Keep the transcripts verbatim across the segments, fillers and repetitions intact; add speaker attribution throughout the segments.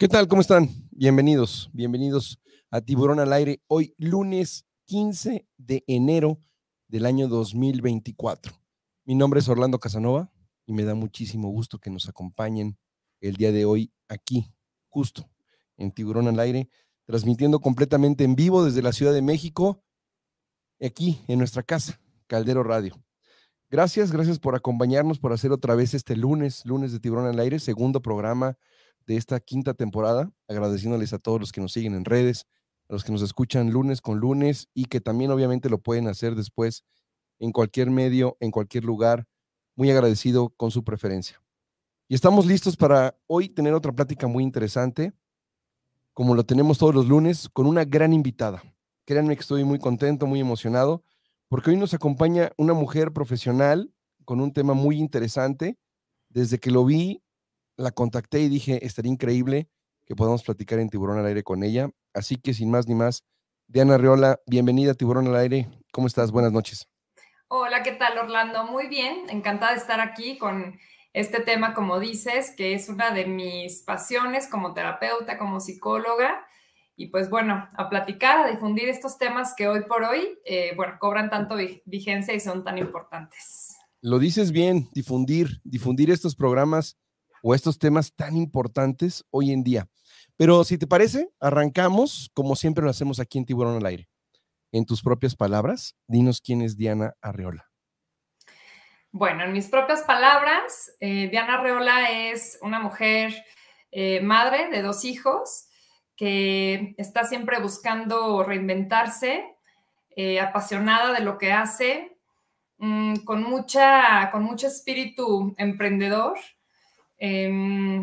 Speaker 1: ¿Qué tal? ¿Cómo están? Bienvenidos, bienvenidos a Tiburón al Aire. Hoy, lunes quince de enero del año dos mil veinticuatro. Mi nombre es Orlando Casanova y me da muchísimo gusto que nos acompañen el día de hoy aquí, justo en Tiburón al Aire, transmitiendo completamente en vivo desde la Ciudad de México, aquí en nuestra casa, Caldero Radio. Gracias, gracias por acompañarnos, por hacer otra vez este lunes, lunes de Tiburón al Aire, segundo programa de esta quinta temporada, agradeciéndoles a todos los que nos siguen en redes, a los que nos escuchan lunes con lunes y que también obviamente lo pueden hacer después en cualquier medio, en cualquier lugar. Muy agradecido con su preferencia. Y estamos listos para hoy tener otra plática muy interesante, como lo tenemos todos los lunes, con una gran invitada. Créanme que estoy muy contento, muy emocionado, porque hoy nos acompaña una mujer profesional con un tema muy interesante. Desde que lo vi, la contacté y dije, estaría increíble que podamos platicar en Tiburón al Aire con ella. Así que sin más ni más, Diana Arreola, bienvenida a Tiburón al Aire. ¿Cómo estás? Buenas noches.
Speaker 2: Hola, ¿qué tal, Orlando? Muy bien, encantada de estar aquí con este tema, como dices, que es una de mis pasiones como terapeuta, como psicóloga. Y pues bueno, a platicar, a difundir estos temas que hoy por hoy, eh, bueno, cobran tanto vigencia y son tan importantes.
Speaker 1: Lo dices bien, difundir, difundir estos programas o estos temas tan importantes hoy en día. Pero si te parece, arrancamos como siempre lo hacemos aquí en Tiburón al Aire. En tus propias palabras, dinos quién es Diana Arreola.
Speaker 2: Bueno, en mis propias palabras, eh, Diana Arreola es una mujer eh, madre de dos hijos que está siempre buscando reinventarse, eh, apasionada de lo que hace, mmm, con, mucha, con mucho espíritu emprendedor. Eh,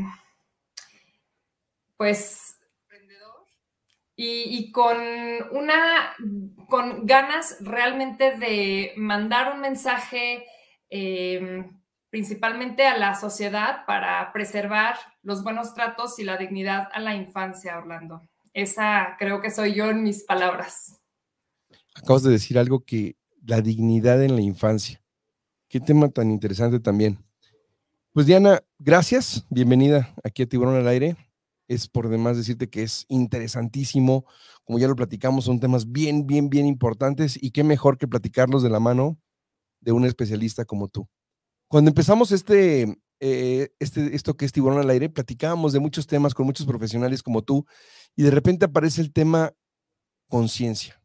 Speaker 2: pues Y, y, con una, con ganas realmente de mandar un mensaje eh, principalmente a la sociedad para preservar los buenos tratos y la dignidad a la infancia, Orlando. Esa creo que soy yo en mis palabras.
Speaker 1: Acabas de decir algo que la dignidad en la infancia. Qué tema tan interesante también. Pues Diana, gracias, bienvenida aquí a Tiburón al Aire. Es por demás decirte que es interesantísimo, como ya lo platicamos, son temas bien, bien, bien importantes y qué mejor que platicarlos de la mano de un especialista como tú. Cuando empezamos este, eh, este, esto que es Tiburón al Aire, platicábamos de muchos temas con muchos profesionales como tú y de repente aparece el tema conciencia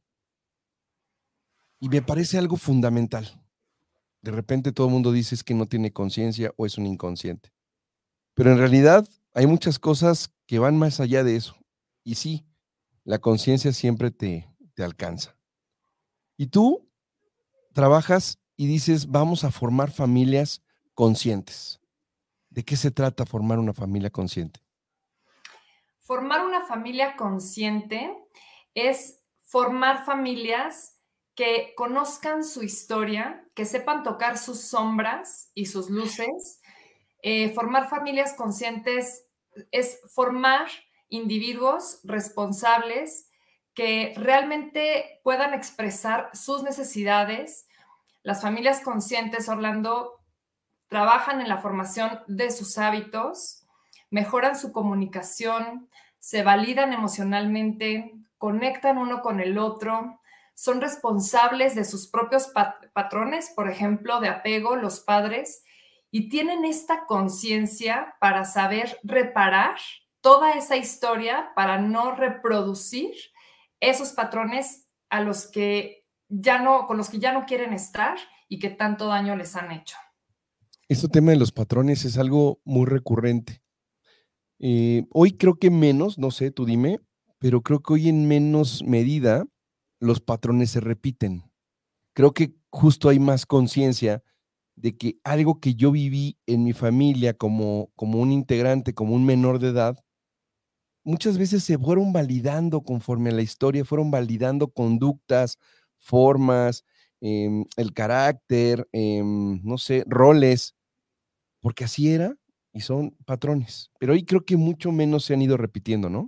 Speaker 1: y me parece algo fundamental. De repente todo el mundo dice es que no tiene conciencia o es un inconsciente. Pero en realidad hay muchas cosas que van más allá de eso. Y sí, la conciencia siempre te, te alcanza. Y tú trabajas y dices, vamos a formar familias conscientes. ¿De qué se trata formar una familia consciente?
Speaker 2: Formar una familia consciente es formar familias que conozcan su historia, que sepan tocar sus sombras y sus luces. Eh, formar familias conscientes es formar individuos responsables que realmente puedan expresar sus necesidades. Las familias conscientes, Orlando, trabajan en la formación de sus hábitos, mejoran su comunicación, se validan emocionalmente, conectan uno con el otro, son responsables de sus propios pat- patrones, por ejemplo, de apego, los padres, y tienen esta conciencia para saber reparar toda esa historia, para no reproducir esos patrones a los que ya no, con los que ya no quieren estar y que tanto daño les han hecho.
Speaker 1: Este tema de los patrones es algo muy recurrente. Eh, hoy creo que menos, no sé, tú dime, pero creo que hoy en menos medida los patrones se repiten. Creo que justo hay más conciencia de que algo que yo viví en mi familia como, como un integrante, como un menor de edad, muchas veces se fueron validando conforme a la historia, fueron validando conductas, formas, em, el carácter, em, no sé, roles, porque así era y son patrones. Pero hoy creo que mucho menos se han ido repitiendo, ¿no?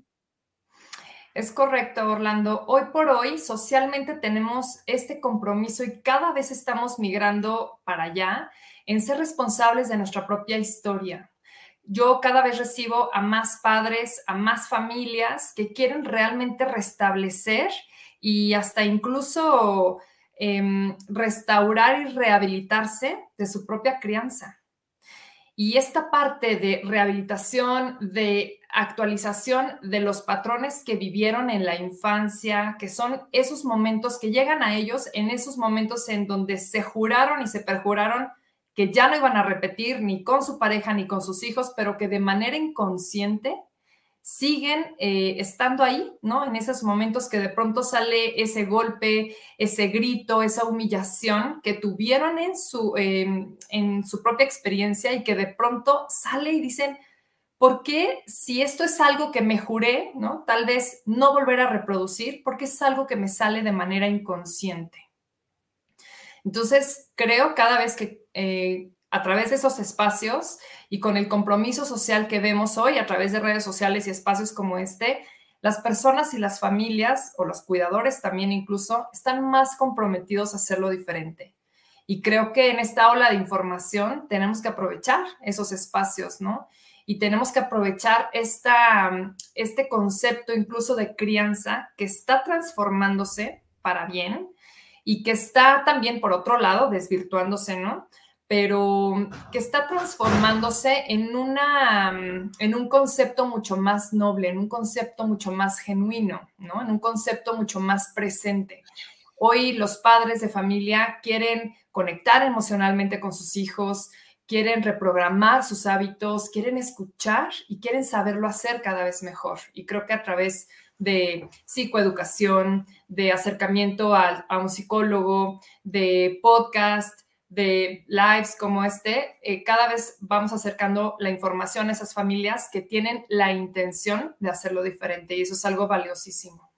Speaker 2: Es correcto, Orlando. Hoy por hoy, socialmente tenemos este compromiso y cada vez estamos migrando para allá en ser responsables de nuestra propia historia. yo cada vez recibo a más padres, a más familias que quieren realmente restablecer y hasta incluso eh, restaurar y rehabilitarse de su propia crianza. Y esta parte de rehabilitación, de actualización de los patrones que vivieron en la infancia, que son esos momentos que llegan a ellos, en esos momentos en donde se juraron y se perjuraron que ya no iban a repetir ni con su pareja ni con sus hijos, pero que de manera inconsciente siguen eh, estando ahí, ¿no? En esos momentos que de pronto sale ese golpe, ese grito, esa humillación que tuvieron en su, eh, en su propia experiencia y que de pronto sale y dicen, ¿por qué si esto es algo que me juré, ¿no? Tal vez no volver a reproducir, porque es algo que me sale de manera inconsciente? Entonces, creo cada vez que eh, a través de esos espacios y con el compromiso social que vemos hoy a través de redes sociales y espacios como este, las personas y las familias, o los cuidadores también incluso, están más comprometidos a hacerlo diferente. Y creo que en esta ola de información tenemos que aprovechar esos espacios, ¿no? Y tenemos que aprovechar esta, este concepto incluso de crianza que está transformándose para bien y que está también, por otro lado, desvirtuándose, ¿no? Pero que está transformándose en, una, en un concepto mucho más noble, en un concepto mucho más genuino, ¿no? En un concepto mucho más presente. Hoy los padres de familia quieren conectar emocionalmente con sus hijos, quieren reprogramar sus hábitos, quieren escuchar y quieren saberlo hacer cada vez mejor. Y creo que a través de psicoeducación, de acercamiento a, a un psicólogo, de podcast, de lives como este, eh, cada vez vamos acercando la información a esas familias que tienen la intención de hacerlo diferente, y eso es algo valiosísimo.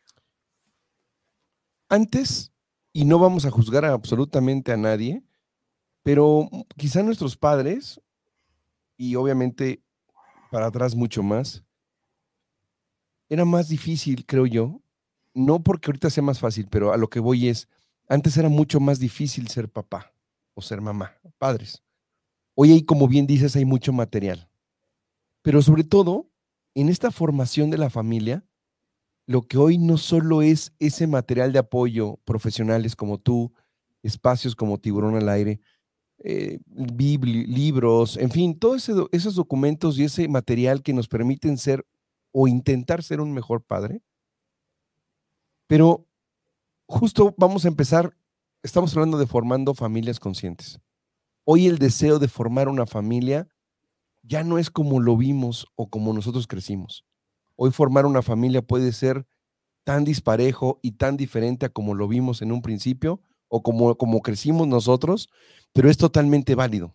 Speaker 1: Antes, y no vamos a juzgar a absolutamente a nadie, pero quizá nuestros padres, y obviamente para atrás mucho más, era más difícil, creo yo, no porque ahorita sea más fácil, pero a lo que voy es, antes era mucho más difícil ser papá o ser mamá, padres. Hoy hay, como bien dices, hay mucho material, pero sobre todo, en esta formación de la familia, lo que hoy no solo es ese material de apoyo, profesionales como tú, espacios como Tiburón al Aire, eh, bibli, libros, en fin, todos ese, esos documentos y ese material que nos permiten ser o intentar ser un mejor padre. Pero justo vamos a empezar, estamos hablando de formando familias conscientes. Hoy el deseo de formar una familia ya no es como lo vimos o como nosotros crecimos. Hoy formar una familia puede ser tan disparejo y tan diferente a como lo vimos en un principio o como, como crecimos nosotros, pero es totalmente válido.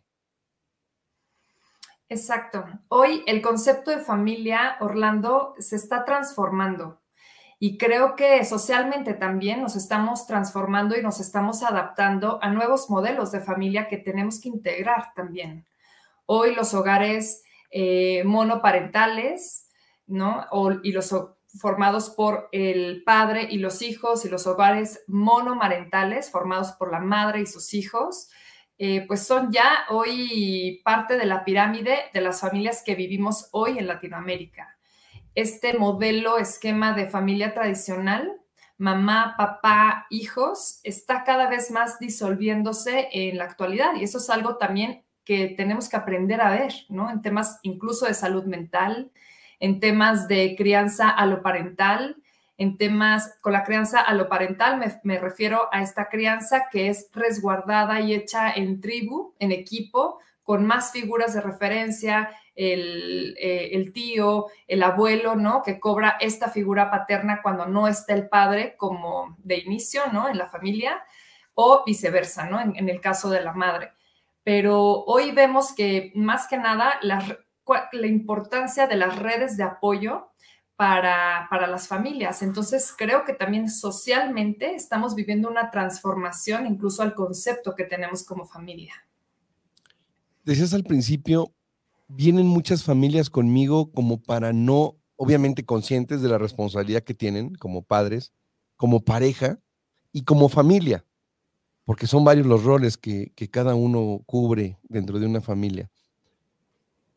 Speaker 2: Exacto. Hoy el concepto de familia, Orlando, se está transformando. Y creo que socialmente también nos estamos transformando y nos estamos adaptando a nuevos modelos de familia que tenemos que integrar también. Hoy los hogares eh, monoparentales, ¿no? O, y los formados por el padre y los hijos, y los hogares monomarentales formados por la madre y sus hijos, eh, pues son ya hoy parte de la pirámide de las familias que vivimos hoy en Latinoamérica. Este modelo, esquema de familia tradicional, mamá, papá, hijos, está cada vez más disolviéndose en la actualidad, y eso es algo también que tenemos que aprender a ver, ¿no? En temas incluso de salud mental, en temas de crianza aloparental, en temas con la crianza aloparental me, me refiero a esta crianza que es resguardada y hecha en tribu, en equipo, con más figuras de referencia, el, eh, el tío, el abuelo, ¿no? Que cobra esta figura paterna cuando no está el padre como de inicio, ¿no? En la familia, o viceversa, ¿no? En, en el caso de la madre. Pero hoy vemos que más que nada la, la importancia de las redes de apoyo para, para las familias. Entonces creo que también socialmente estamos viviendo una transformación incluso al concepto que tenemos como familia.
Speaker 1: Decías al principio, vienen muchas familias conmigo como para no, obviamente conscientes de la responsabilidad que tienen como padres, como pareja y como familia, porque son varios los roles que, que cada uno cubre dentro de una familia.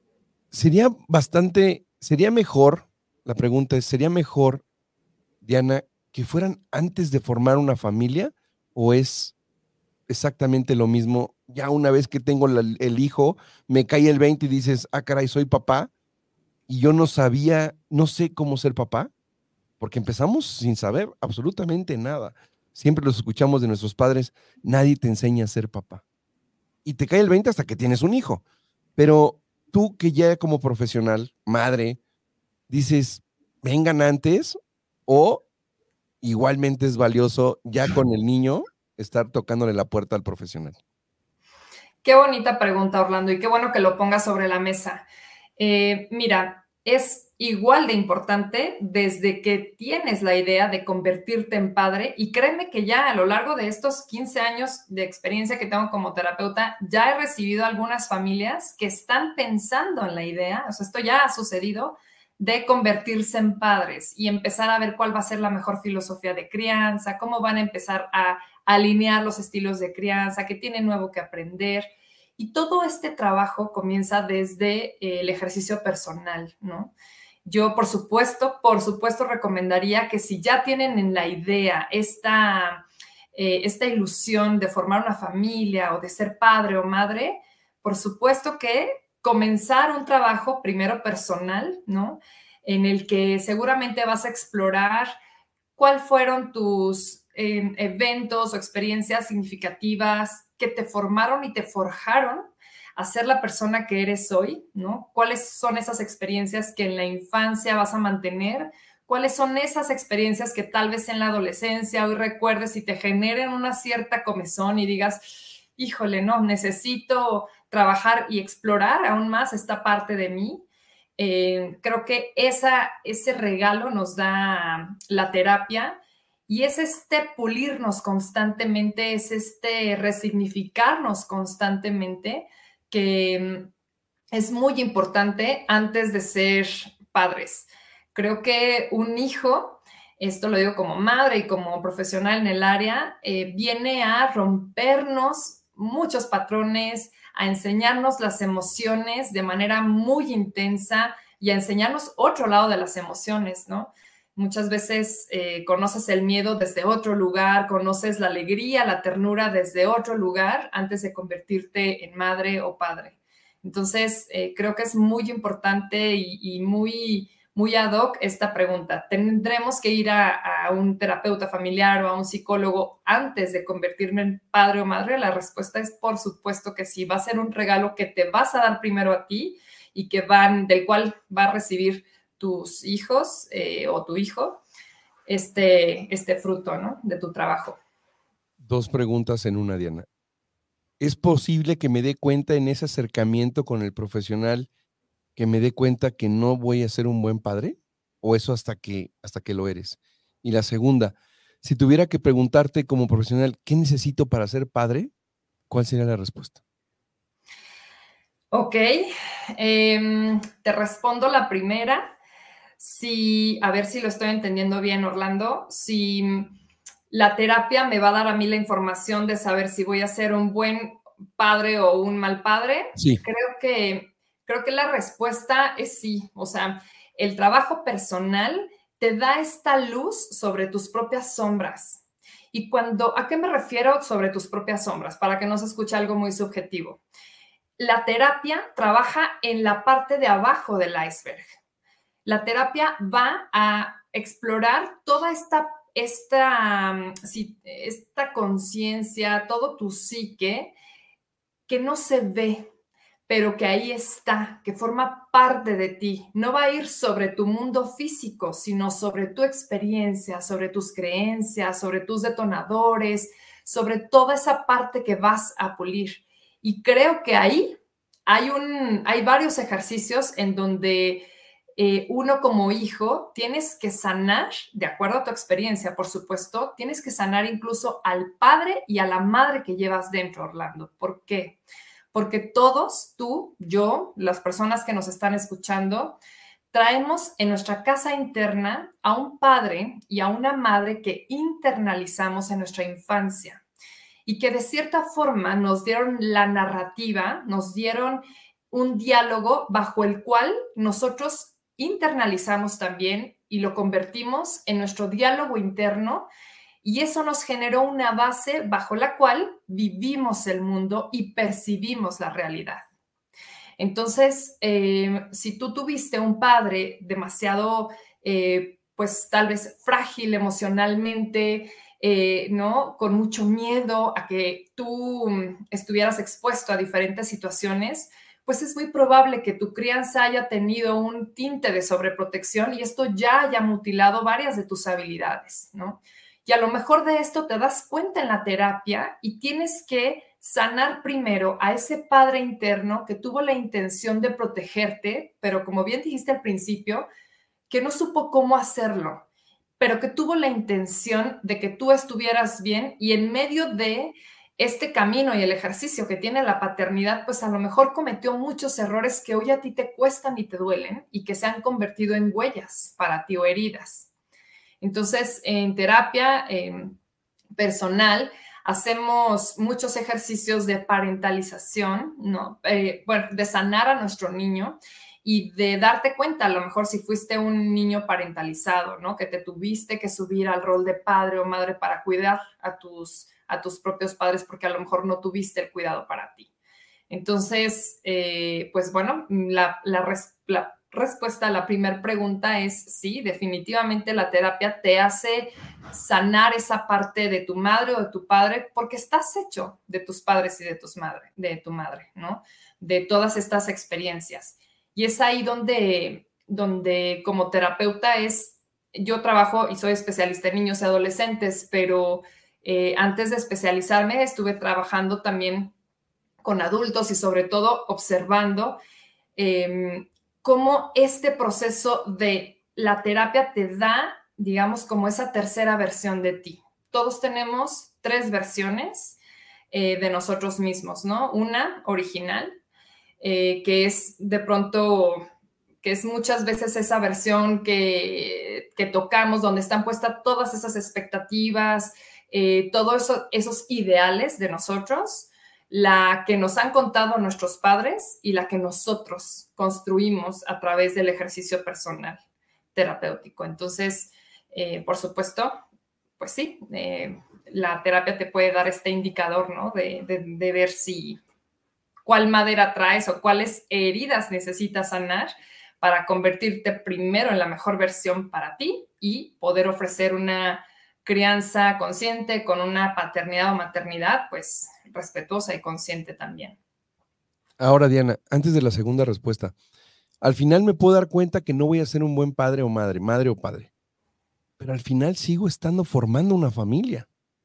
Speaker 1: sería bastante, sería mejor, la pregunta es, ¿sería mejor, Diana, que fueran antes de formar una familia o es exactamente lo mismo? Ya una vez que tengo la, el hijo, me cae el veinte y dices, ah, caray, soy papá y yo no sabía, no sé cómo ser papá, porque empezamos sin saber absolutamente nada. Siempre los escuchamos de nuestros padres, nadie te enseña a ser papá. Y te cae el veinte hasta que tienes un hijo. Pero tú que ya como profesional, madre, dices, vengan antes o igualmente es valioso ya con el niño estar tocándole la puerta al profesional.
Speaker 2: Qué bonita pregunta, Orlando, y qué bueno que lo pongas sobre la mesa. Eh, mira, es igual de importante desde que tienes la idea de convertirte en padre, y créeme que ya a lo largo de estos quince años de experiencia que tengo como terapeuta, ya he recibido algunas familias que están pensando en la idea, o sea, esto ya ha sucedido, de convertirse en padres y empezar a ver cuál va a ser la mejor filosofía de crianza, cómo van a empezar a alinear los estilos de crianza, qué tienen nuevo que aprender. Y todo este trabajo comienza desde el ejercicio personal, ¿no? Yo, por supuesto, por supuesto, recomendaría que si ya tienen en la idea esta, eh, esta ilusión de formar una familia o de ser padre o madre, por supuesto que comenzar un trabajo primero personal, ¿no? En el que seguramente vas a explorar cuáles fueron tus eh, eventos o experiencias significativas que te formaron y te forjaron a ser la persona que eres hoy, ¿no? ¿Cuáles son esas experiencias que en la infancia vas a mantener? ¿Cuáles son esas experiencias que tal vez en la adolescencia hoy recuerdes y te generen una cierta comezón y digas, híjole, no, necesito trabajar y explorar aún más esta parte de mí? Eh, creo que esa, ese regalo nos da la terapia y es este pulirnos constantemente, es este resignificarnos constantemente que es muy importante antes de ser padres. Creo que un hijo, esto lo digo como madre y como profesional en el área, eh, viene a rompernos muchos patrones, a enseñarnos las emociones de manera muy intensa y a enseñarnos otro lado de las emociones, ¿no? Muchas veces eh, conoces el miedo desde otro lugar, conoces la alegría, la ternura desde otro lugar antes de convertirte en madre o padre. Entonces, eh, creo que es muy importante y, y muy, muy ad hoc esta pregunta. ¿Tendremos que ir a, a un terapeuta familiar o a un psicólogo antes de convertirme en padre o madre? La respuesta es por supuesto que sí. Va a ser un regalo que te vas a dar primero a ti y que van, del cual va a recibir tus hijos eh, o tu hijo este, este fruto, ¿no? De tu trabajo.
Speaker 1: Dos preguntas en una, Diana. ¿Es posible que me dé cuenta en ese acercamiento con el profesional, que me dé cuenta que no voy a ser un buen padre? ¿O eso hasta que, hasta que lo eres? Y la segunda, si tuviera que preguntarte como profesional, ¿qué necesito para ser padre? ¿Cuál sería la respuesta?
Speaker 2: Ok, eh, te respondo la primera. Si, a ver si lo estoy entendiendo bien, Orlando, si la terapia me va a dar a mí la información de saber si voy a ser un buen padre o un mal padre,
Speaker 1: Sí.
Speaker 2: creo que, creo que la respuesta es sí. O sea, el trabajo personal te da esta luz sobre tus propias sombras. Y cuando, ¿a qué me refiero sobre tus propias sombras? Para que no se escuche algo muy subjetivo. La terapia trabaja en la parte de abajo del iceberg. La terapia va a explorar toda esta, esta, esta conciencia, todo tu psique que no se ve, pero que ahí está, que forma parte de ti. No va a ir sobre tu mundo físico, sino sobre tu experiencia, sobre tus creencias, sobre tus detonadores, sobre toda esa parte que vas a pulir. Y creo que ahí hay, un, hay varios ejercicios en donde eh, uno como hijo tienes que sanar, de acuerdo a tu experiencia, por supuesto, tienes que sanar incluso al padre y a la madre que llevas dentro, Orlando. ¿Por qué? Porque todos, tú, yo, las personas que nos están escuchando, traemos en nuestra casa interna a un padre y a una madre que internalizamos en nuestra infancia y que de cierta forma nos dieron la narrativa, nos dieron un diálogo bajo el cual nosotros internalizamos también y lo convertimos en nuestro diálogo interno, y eso nos generó una base bajo la cual vivimos el mundo y percibimos la realidad. Entonces, eh, si tú tuviste un padre demasiado, eh, pues tal vez frágil emocionalmente, eh, ¿no? Con mucho miedo a que tú mm, estuvieras expuesto a diferentes situaciones, pues es muy probable que tu crianza haya tenido un tinte de sobreprotección y esto ya haya mutilado varias de tus habilidades, ¿no? Y a lo mejor de esto te das cuenta en la terapia y tienes que sanar primero a ese padre interno que tuvo la intención de protegerte, pero como bien dijiste al principio, que no supo cómo hacerlo, pero que tuvo la intención de que tú estuvieras bien, y en medio de este camino y el ejercicio que tiene la paternidad, pues a lo mejor cometió muchos errores que hoy a ti te cuestan y te duelen y que se han convertido en huellas para ti o heridas. Entonces, en terapia eh, personal, hacemos muchos ejercicios de parentalización, ¿no? Eh, bueno, de sanar a nuestro niño y de darte cuenta, a lo mejor si fuiste un niño parentalizado, ¿no? Que te tuviste que subir al rol de padre o madre para cuidar a tus, a tus propios padres porque a lo mejor no tuviste el cuidado para ti. Entonces, eh, pues bueno, la, la, res, la respuesta a la primera pregunta es sí, definitivamente la terapia te hace sanar esa parte de tu madre o de tu padre porque estás hecho de tus padres y de, tus madre, de tu madre, ¿no? De todas estas experiencias. Y es ahí donde, donde como terapeuta es, yo trabajo y soy especialista en niños y adolescentes, pero eh, antes de especializarme estuve trabajando también con adultos y sobre todo observando eh, cómo este proceso de la terapia te da, digamos, como esa tercera versión de ti. Todos tenemos tres versiones eh, de nosotros mismos, ¿no? Una original, eh, que es de pronto, que es muchas veces esa versión que, que tocamos, donde están puestas todas esas expectativas, eh, todos eso, esos ideales de nosotros, la que nos han contado nuestros padres y la que nosotros construimos a través del ejercicio personal terapéutico. Entonces, eh, por supuesto, pues sí, eh, la terapia te puede dar este indicador, ¿no? De, de, de ver si cuál madera traes o cuáles heridas necesitas sanar para convertirte primero en la mejor versión para ti y poder ofrecer una crianza consciente con una paternidad o maternidad, pues respetuosa y consciente también.
Speaker 1: Ahora, Diana, antes de la segunda respuesta, al final me puedo dar cuenta que no voy a ser un buen padre o madre, madre o padre, pero al final sigo estando formando una familia.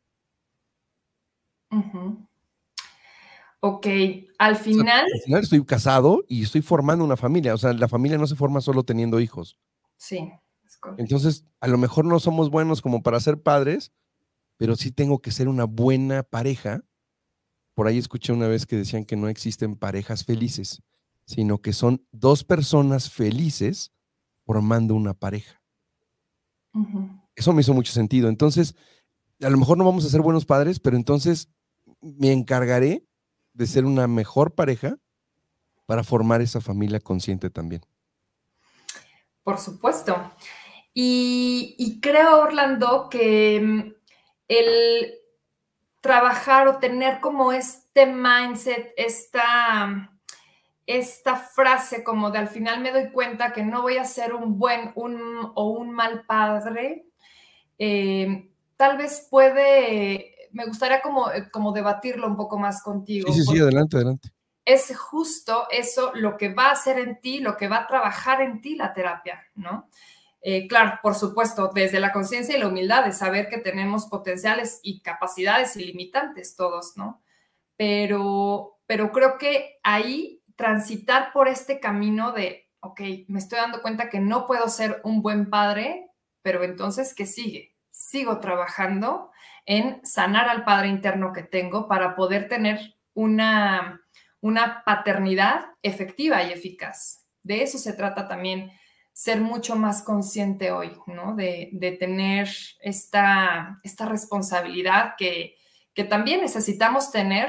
Speaker 2: Uh-huh. Ok, al final...
Speaker 1: O sea, al final estoy casado y estoy formando una familia, o sea, la familia no se forma solo teniendo hijos.
Speaker 2: Sí, es correcto.
Speaker 1: Entonces, a lo mejor no somos buenos como para ser padres, pero sí tengo que ser una buena pareja. Por ahí escuché una vez que decían que no existen parejas felices, sino que son dos personas felices formando una pareja. Uh-huh. Eso me hizo mucho sentido. Entonces, a lo mejor no vamos a ser buenos padres, pero entonces me encargaré de ser una mejor pareja para formar esa familia consciente también.
Speaker 2: Por supuesto. Y, y creo, Orlando, que el trabajar o tener como este mindset, esta, esta frase como de al final me doy cuenta que no voy a ser un buen un, o un mal padre, eh, tal vez puede, me gustaría como, como debatirlo un poco más contigo.
Speaker 1: Sí, sí, sí, adelante, adelante.
Speaker 2: Es justo eso lo que va a hacer en ti, lo que va a trabajar en ti la terapia, ¿no? Eh, claro, por supuesto, desde la conciencia y la humildad de saber que tenemos potenciales y capacidades ilimitantes todos, ¿no? Pero, pero creo que ahí transitar por este camino de, ok, me estoy dando cuenta que no puedo ser un buen padre, pero entonces, ¿qué sigue? Sigo trabajando en sanar al padre interno que tengo para poder tener una, una paternidad efectiva y eficaz. De eso se trata también, ser mucho más consciente hoy, ¿no? De, de tener esta, esta responsabilidad que, que también necesitamos tener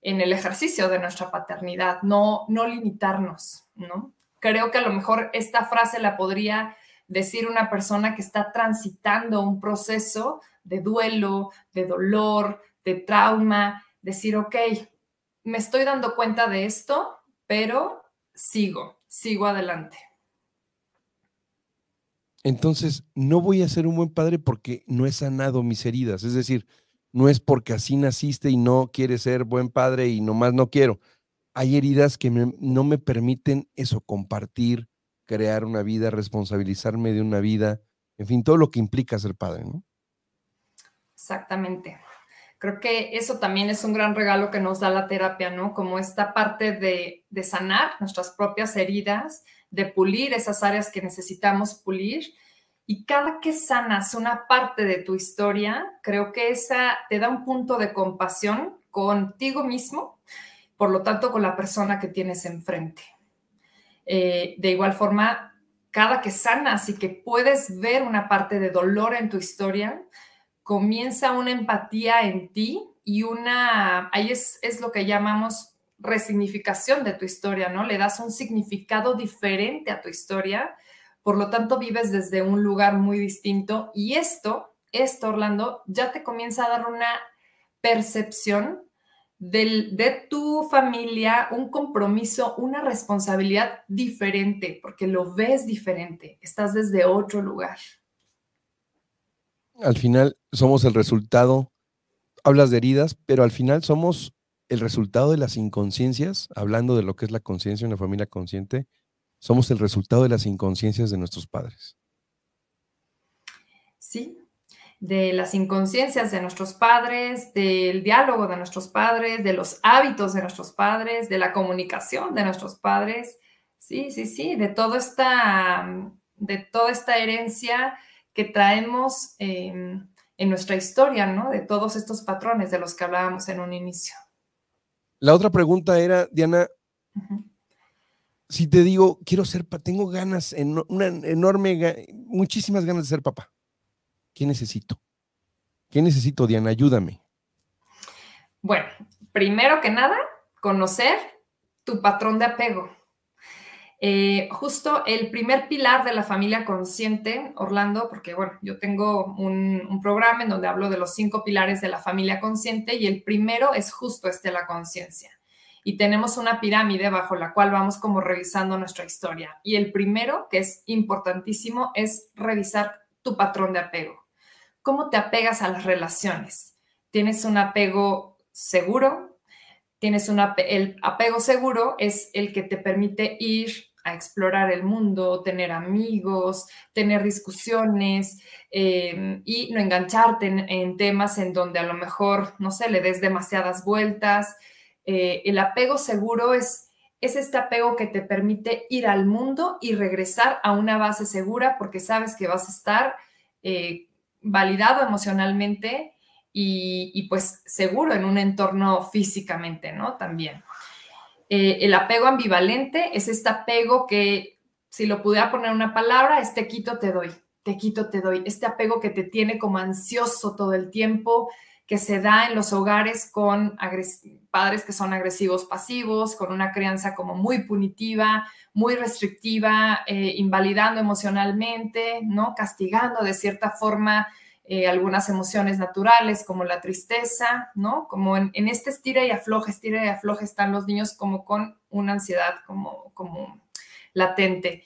Speaker 2: en el ejercicio de nuestra paternidad, no, no limitarnos, ¿no? Creo que a lo mejor esta frase la podría decir una persona que está transitando un proceso de duelo, de dolor, de trauma, decir, ok, me estoy dando cuenta de esto, pero sigo, sigo adelante.
Speaker 1: Entonces, no voy a ser un buen padre porque no he sanado mis heridas. Es decir, no es porque así naciste y no quieres ser buen padre y nomás no quiero. Hay heridas que me, no me permiten eso, compartir, crear una vida, responsabilizarme de una vida, en fin, todo lo que implica ser padre, ¿no?
Speaker 2: Exactamente. Creo que eso también es un gran regalo que nos da la terapia, ¿no? Como esta parte de, de sanar nuestras propias heridas, de pulir esas áreas que necesitamos pulir. Y cada que sanas una parte de tu historia, creo que esa te da un punto de compasión contigo mismo, por lo tanto con la persona que tienes enfrente. Eh, de igual forma, cada que sanas y que puedes ver una parte de dolor en tu historia, comienza una empatía en ti y una, ahí es, es lo que llamamos resignificación de tu historia, ¿no? Le das un significado diferente a tu historia, por lo tanto vives desde un lugar muy distinto y esto, esto, Orlando, ya te comienza a dar una percepción del, de tu familia, un compromiso, una responsabilidad diferente, porque lo ves diferente, estás desde otro lugar.
Speaker 1: Al final somos el resultado, hablas de heridas, pero al final somos el resultado de las inconsciencias, hablando de lo que es la conciencia, una familia consciente, somos el resultado de las inconsciencias de nuestros padres.
Speaker 2: Sí, de las inconsciencias de nuestros padres, del diálogo de nuestros padres, de los hábitos de nuestros padres, de la comunicación de nuestros padres. Sí, sí, sí, de toda esta, de toda esta herencia que traemos eh, en nuestra historia, ¿no? De todos estos patrones de los que hablábamos en un inicio.
Speaker 1: La otra pregunta era, Diana,
Speaker 2: Uh-huh.
Speaker 1: si te digo, quiero ser papá, tengo ganas, en, una enorme, muchísimas ganas de ser papá. ¿Qué necesito? ¿Qué necesito, Diana? Ayúdame.
Speaker 2: Bueno, primero que nada, conocer tu patrón de apego. Eh, justo el primer pilar de la familia consciente, Orlando, porque bueno, yo tengo un, un programa en donde hablo de los cinco pilares de la familia consciente y el primero es justo este, la conciencia. Y tenemos una pirámide bajo la cual vamos como revisando nuestra historia. Y el primero, que es importantísimo, es revisar tu patrón de apego. ¿Cómo te apegas a las relaciones? ¿Tienes un apego seguro? Tienes un ape- el apego seguro es el que te permite ir a explorar el mundo, tener amigos, tener discusiones eh, y no engancharte en, en temas en donde a lo mejor, no sé, le des demasiadas vueltas. Eh, el apego seguro es, es este apego que te permite ir al mundo y regresar a una base segura porque sabes que vas a estar eh, validado emocionalmente y, y pues seguro en un entorno físicamente, ¿no? También. Eh, el apego ambivalente es este apego que, si lo pudiera poner una palabra, es te quito, te doy, te quito, te doy. Este apego que te tiene como ansioso todo el tiempo, que se da en los hogares con padres que son agresivos pasivos, con una crianza como muy punitiva, muy restrictiva, eh, invalidando emocionalmente, ¿no? Castigando de cierta forma Eh, algunas emociones naturales como la tristeza, ¿no? Como en, en este estira y afloje, estira y afloje están los niños como con una ansiedad como, como latente.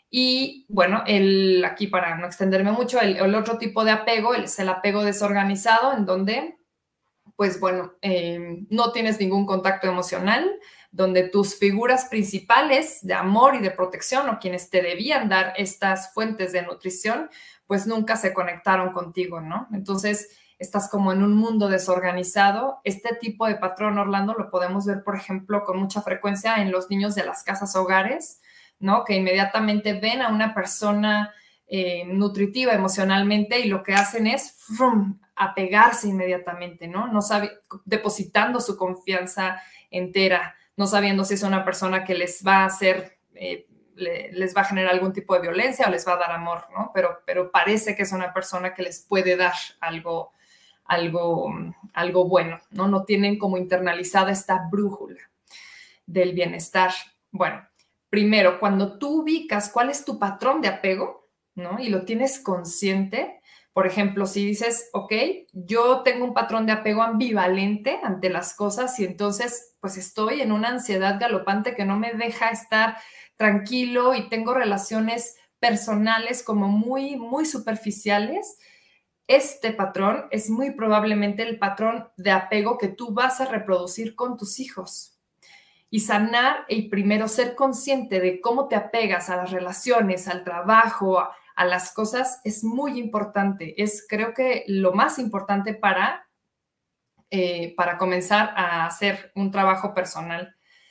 Speaker 2: Y bueno, el, aquí para no extenderme mucho, el, el otro tipo de apego es el apego desorganizado, en donde, pues bueno, eh, no tienes ningún contacto emocional, donde tus figuras principales de amor y de protección o quienes te debían dar estas fuentes de nutrición, pues nunca se conectaron contigo, ¿no? Entonces, estás como en un mundo desorganizado. Este tipo de patrón, Orlando, lo podemos ver, por ejemplo, con mucha frecuencia en los niños de las casas hogares, ¿no? Que inmediatamente ven a una persona eh, nutritiva emocionalmente y lo que hacen es ¡frum!, apegarse inmediatamente, ¿no? No sabe, depositando su confianza entera, no sabiendo si es una persona que les va a hacer, eh, le, les va a generar algún tipo de violencia o les va a dar amor, ¿no? Pero, pero parece que es una persona que les puede dar algo, algo, algo bueno, ¿no? No tienen como internalizada esta brújula del bienestar. Bueno, primero, cuando tú ubicas cuál es tu patrón de apego, ¿no? Y lo tienes consciente, por ejemplo, si dices, ok, yo tengo un patrón de apego ambivalente ante las cosas y entonces pues estoy en una ansiedad galopante que no me deja estar tranquilo y tengo relaciones personales como muy, muy superficiales. Este patrón es muy probablemente el patrón de apego que tú vas a reproducir con tus hijos. Y sanar y primero ser consciente de cómo te apegas a las relaciones, al trabajo, a, a las cosas, es muy importante. Es creo que lo más importante para, eh, para comenzar a hacer un trabajo personal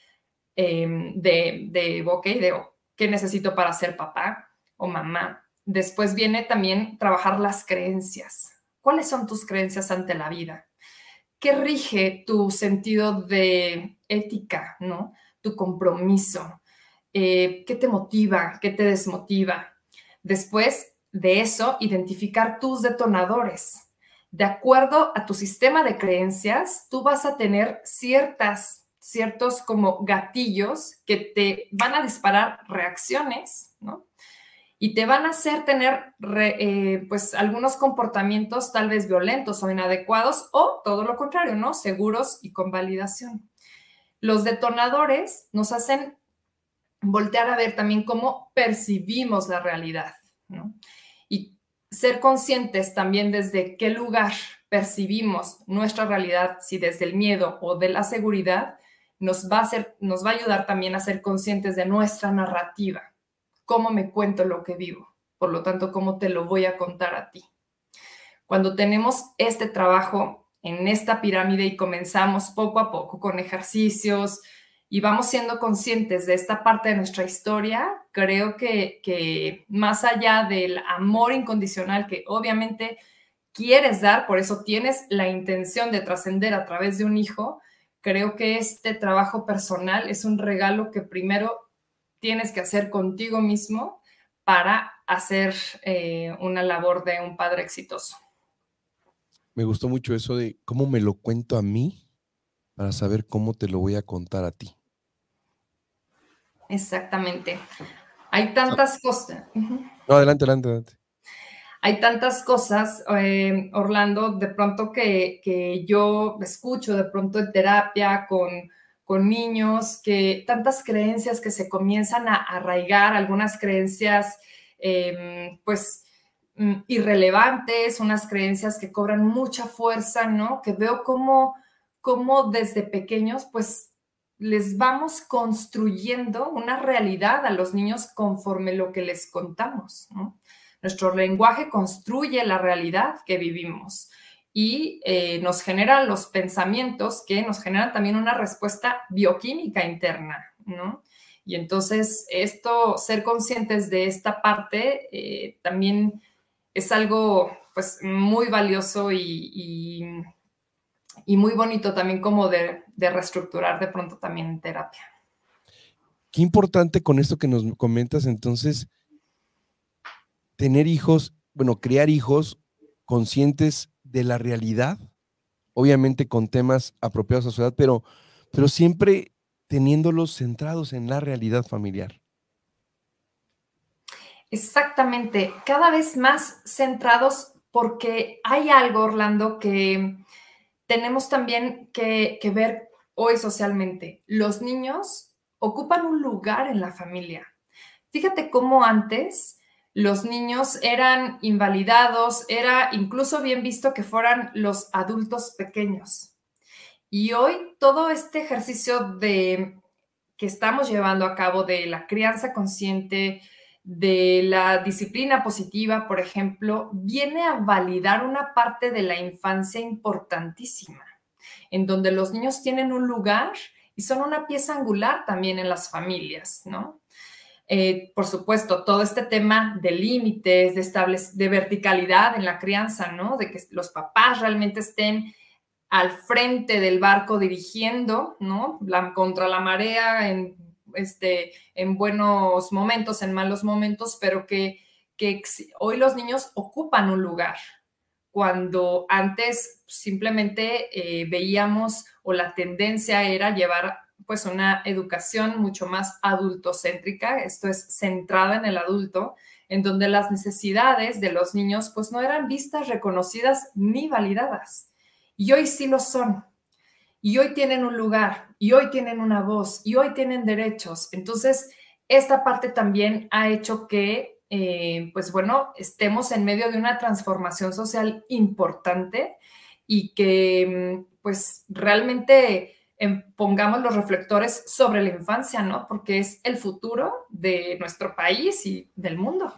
Speaker 2: eh, de, de, ok, de qué necesito para ser papá o mamá. Después viene también trabajar las creencias. ¿Cuáles son tus creencias ante la vida? ¿Qué rige tu sentido de ética, ¿no? Tu compromiso? Eh, ¿Qué te motiva? ¿Qué te desmotiva? Después de eso, identificar tus detonadores. De acuerdo a tu sistema de creencias, tú vas a tener ciertas, ciertos como gatillos que te van a disparar reacciones, ¿no? Y te van a hacer tener re, eh, pues algunos comportamientos tal vez violentos o inadecuados o todo lo contrario, ¿no? Seguros y con validación. Los detonadores nos hacen voltear a ver también cómo percibimos la realidad, ¿no? Y ser conscientes también desde qué lugar percibimos nuestra realidad, si desde el miedo o de la seguridad, nos va a hacer, nos va a ayudar también a ser conscientes de nuestra narrativa. Cómo me cuento lo que vivo, por lo tanto, cómo te lo voy a contar a ti. Cuando tenemos este trabajo en esta pirámide y comenzamos poco a poco con ejercicios y vamos siendo conscientes de esta parte de nuestra historia, creo que, que más allá del amor incondicional que obviamente quieres dar, por eso tienes la intención de trascender a través de un hijo, creo que este trabajo personal es un regalo que primero tienes que hacer contigo mismo para hacer eh, una labor de un padre exitoso.
Speaker 1: Me gustó mucho eso de cómo me lo cuento a mí para saber cómo te lo voy a contar a ti.
Speaker 2: Exactamente. Hay tantas cosas. Uh-huh.
Speaker 1: No, adelante, adelante, adelante.
Speaker 2: Hay tantas cosas, eh, Orlando, de pronto que, que yo escucho de pronto en terapia con, con niños, que tantas creencias que se comienzan a arraigar, algunas creencias eh, pues irrelevantes, unas creencias que cobran mucha fuerza, ¿no? Que veo cómo, cómo desde pequeños pues les vamos construyendo una realidad a los niños conforme lo que les contamos, ¿no? Nuestro lenguaje construye la realidad que vivimos y eh, nos genera los pensamientos que nos generan también una respuesta bioquímica interna, ¿no? Y entonces esto, ser conscientes de esta parte eh, también es algo pues muy valioso y, y, y muy bonito también como de, de reestructurar de pronto también en terapia.
Speaker 1: Qué importante con esto que nos comentas entonces, tener hijos, bueno, crear hijos conscientes de la realidad, obviamente con temas apropiados a su edad, pero, pero siempre teniéndolos centrados en la realidad familiar.
Speaker 2: Exactamente, cada vez más centrados porque hay algo, Orlando, que tenemos también que, que ver hoy socialmente. Los niños ocupan un lugar en la familia. Fíjate cómo antes los niños eran invalidados, era incluso bien visto que fueran los adultos pequeños. Y hoy todo este ejercicio de, que estamos llevando a cabo de la crianza consciente, de la disciplina positiva, por ejemplo, viene a validar una parte de la infancia importantísima, en donde los niños tienen un lugar y son una pieza angular también en las familias, ¿no? Eh, por supuesto, todo este tema de límites, de, establec- de verticalidad en la crianza, ¿no? De que los papás realmente estén al frente del barco dirigiendo, ¿no? La, contra la marea en, este, en buenos momentos, en malos momentos, pero que, que hoy los niños ocupan un lugar. cuando antes simplemente eh, veíamos o la tendencia era llevar pues una educación mucho más adultocéntrica, esto es centrada en el adulto, en donde las necesidades de los niños pues no eran vistas, reconocidas ni validadas. Y hoy sí lo son. Y hoy tienen un lugar, y hoy tienen una voz, y hoy tienen derechos. Entonces, esta parte también ha hecho que, eh, pues bueno, estemos en medio de una transformación social importante y que, pues, realmente eh, pongamos los reflectores sobre la infancia, ¿no? Porque es el futuro de nuestro país y del mundo.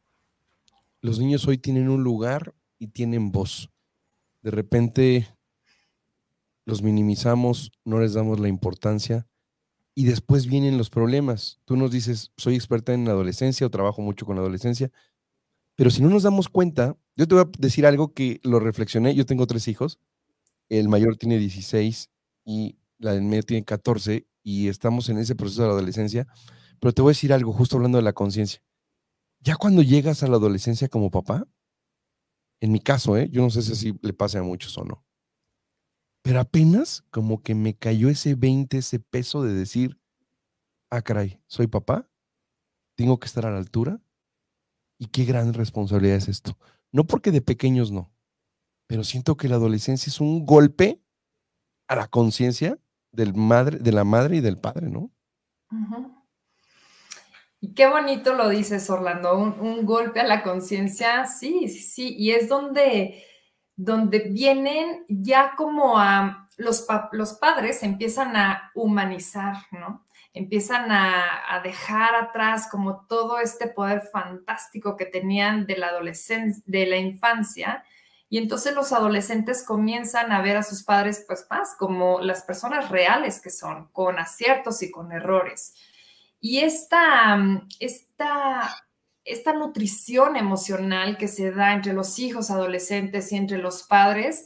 Speaker 1: Los niños hoy tienen un lugar y tienen voz. De repente los minimizamos, no les damos la importancia y después vienen los problemas. Tú nos dices, soy experta en adolescencia o trabajo mucho con la adolescencia, pero si no nos damos cuenta, yo te voy a decir algo que lo reflexioné. Yo tengo tres hijos, el mayor tiene dieciséis y la del medio tiene catorce y estamos en ese proceso de la adolescencia, pero te voy a decir algo justo hablando de la conciencia. Ya cuando llegas a la adolescencia como papá, en mi caso, ¿eh? Yo no sé si así le pase a muchos o no, pero apenas como que me cayó ese veinte, ese peso de decir, ah, caray, soy papá, tengo que estar a la altura y qué gran responsabilidad es esto. No porque de pequeños no, pero siento que la adolescencia es un golpe a la conciencia del madre, de la madre y del padre, ¿no?
Speaker 2: Uh-huh. Y qué bonito lo dices, Orlando, un, un golpe a la conciencia, sí, sí, sí, y es donde, donde vienen ya como a, los, pa, los padres empiezan a humanizar, ¿no? Empiezan a, a dejar atrás como todo este poder fantástico que tenían de la adolescencia, de la infancia, y entonces los adolescentes comienzan a ver a sus padres pues más como las personas reales que son, con aciertos y con errores. Y esta, esta, esta nutrición emocional que se da entre los hijos adolescentes y entre los padres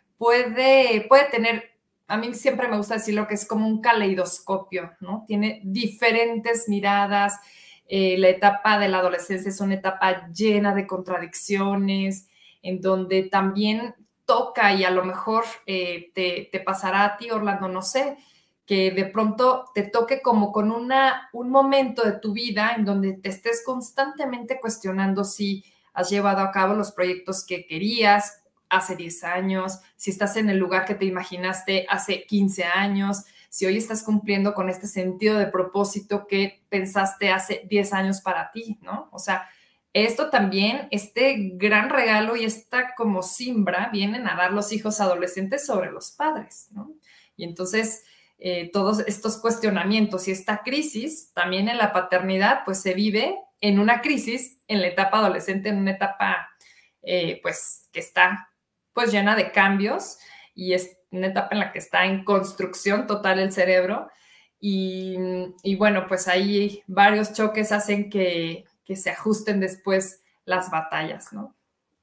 Speaker 2: puede, puede tener, a mí siempre me gusta decirlo que es como un caleidoscopio, ¿no? Tiene diferentes miradas. Eh, la etapa de la adolescencia es una etapa llena de contradicciones, en donde también toca y a lo mejor eh, te, te pasará a ti, Orlando, no sé, que de pronto te toque como con una, un momento de tu vida en donde te estés constantemente cuestionando si has llevado a cabo los proyectos que querías hace diez años, si estás en el lugar que te imaginaste hace quince años, si hoy estás cumpliendo con este sentido de propósito que pensaste hace diez años para ti, ¿no? O sea, esto también, este gran regalo y esta como siembra vienen a dar los hijos adolescentes sobre los padres, ¿no? Y entonces Eh, todos estos cuestionamientos y esta crisis también en la paternidad pues se vive en una crisis en la etapa adolescente, en una etapa eh, pues que está pues llena de cambios y es una etapa en la que está en construcción total el cerebro y, y bueno pues ahí varios choques hacen que, que se ajusten después las batallas, ¿no?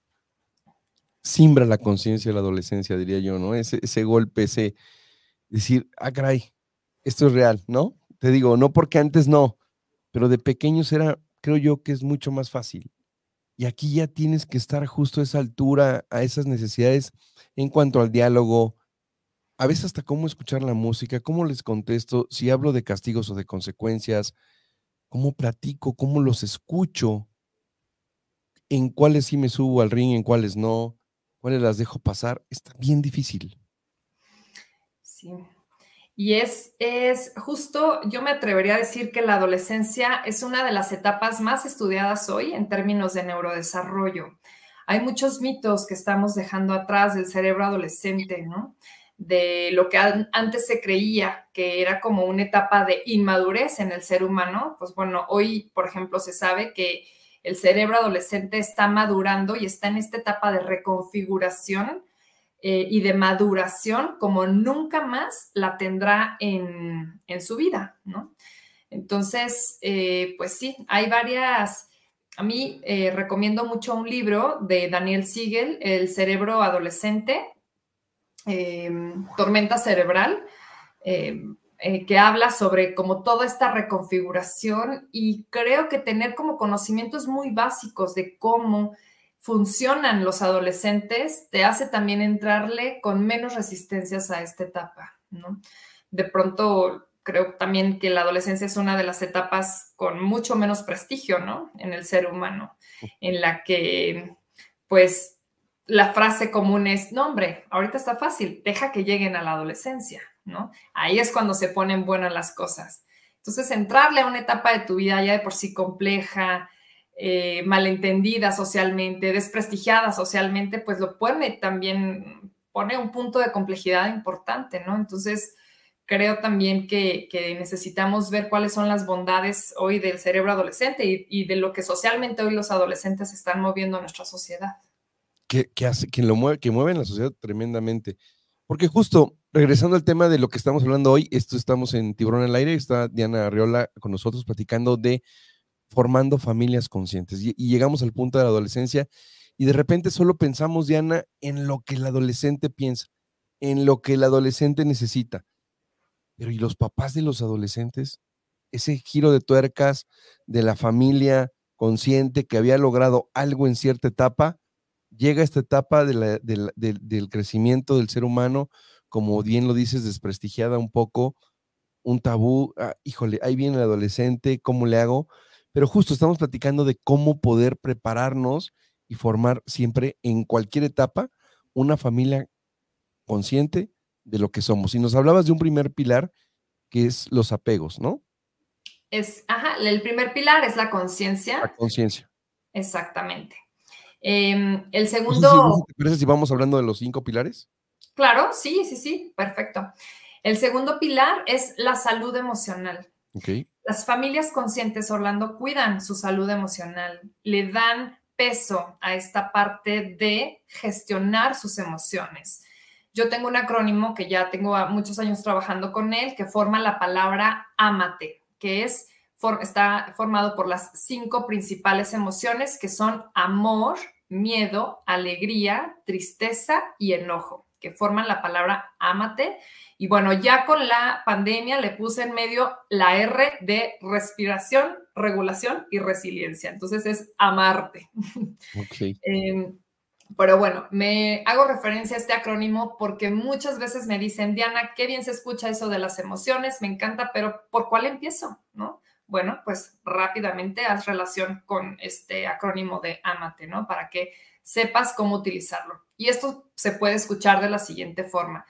Speaker 1: Simbra la conciencia de la adolescencia, diría yo, ¿no? Ese, ese golpe, ese decir, ah, caray, esto es real, ¿no? Te digo, no porque antes no, pero de pequeños era, creo yo que es mucho más fácil. Y aquí ya tienes que estar justo a esa altura, a esas necesidades en cuanto al diálogo, a veces hasta cómo escuchar la música, cómo les contesto, si hablo de castigos o de consecuencias, cómo platico, cómo los escucho, en cuáles sí me subo al ring, en cuáles no, cuáles las dejo pasar, está bien difícil.
Speaker 2: Sí. Y es, es justo, yo me atrevería a decir que la adolescencia es una de las etapas más estudiadas hoy en términos de neurodesarrollo. Hay muchos mitos que estamos dejando atrás del cerebro adolescente, ¿no? De lo que antes se creía que era como una etapa de inmadurez en el ser humano. Pues bueno, hoy, por ejemplo, se sabe que el cerebro adolescente está madurando y está en esta etapa de reconfiguración Eh, y de maduración como nunca más la tendrá en, en su vida, ¿no? Entonces, eh, pues sí, hay varias, a mí eh, recomiendo mucho un libro de Daniel Siegel, El cerebro adolescente, eh, Tormenta cerebral, eh, eh, que habla sobre como toda esta reconfiguración y creo que tener como conocimientos muy básicos de cómo funcionan los adolescentes, te hace también entrarle con menos resistencias a esta etapa, ¿no? De pronto, creo también que la adolescencia es una de las etapas con mucho menos prestigio, ¿no? En el ser humano, en la que, pues, la frase común es, no, hombre, ahorita está fácil, deja que lleguen a la adolescencia, ¿no? Ahí es cuando se ponen buenas las cosas. Entonces, entrarle a una etapa de tu vida ya de por sí compleja, eh, malentendida socialmente, desprestigiada socialmente, pues lo pone también, pone un punto de complejidad importante, ¿no? Entonces, creo también que, que necesitamos ver cuáles son las bondades hoy del cerebro adolescente y, y de lo que socialmente hoy los adolescentes están moviendo a nuestra sociedad.
Speaker 1: Que, que, hace, que, lo mueve, que mueven la sociedad tremendamente. Porque justo, regresando al tema de lo que estamos hablando hoy, esto estamos en Tiburón al Aire, está Diana Arriola con nosotros platicando de formando familias conscientes. Y, y llegamos al punto de la adolescencia y de repente solo pensamos, Diana, en lo que el adolescente piensa, en lo que el adolescente necesita. Pero ¿y los papás de los adolescentes? Ese giro de tuercas de la familia consciente que había logrado algo en cierta etapa, llega esta etapa de la, de la, de, del crecimiento del ser humano, como bien lo dices, desprestigiada un poco, un tabú, ah, híjole, ahí viene el adolescente, ¿cómo le hago? Pero justo estamos platicando de cómo poder prepararnos y formar siempre en cualquier etapa una familia consciente de lo que somos. Y nos hablabas de un primer pilar que es los apegos, ¿no?
Speaker 2: Es, ajá, el primer pilar es la conciencia.
Speaker 1: La conciencia.
Speaker 2: Exactamente. Eh, el segundo...
Speaker 1: No sé, si, no sé si te parece si vamos hablando de los cinco pilares.
Speaker 2: Claro, sí, sí, sí, perfecto. El segundo pilar es la salud emocional.
Speaker 1: Okay.
Speaker 2: Las familias conscientes, Orlando, cuidan su salud emocional, le dan peso a esta parte de gestionar sus emociones. Yo tengo un acrónimo que ya tengo muchos años trabajando con él, que forma la palabra ámate, que es, for, está formado por las cinco principales emociones, que son amor, miedo, alegría, tristeza y enojo, que forman la palabra ámate. Y bueno, ya con la pandemia le puse en medio la R de respiración, regulación y resiliencia. Entonces es amarte.
Speaker 1: Okay.
Speaker 2: eh, pero bueno, me hago referencia a este acrónimo porque muchas veces me dicen, Diana, qué bien se escucha eso de las emociones, me encanta, pero ¿por cuál empiezo? ¿No? Bueno, pues rápidamente haz relación con este acrónimo de ámate, ¿no? Para que sepas cómo utilizarlo. Y esto se puede escuchar de la siguiente forma.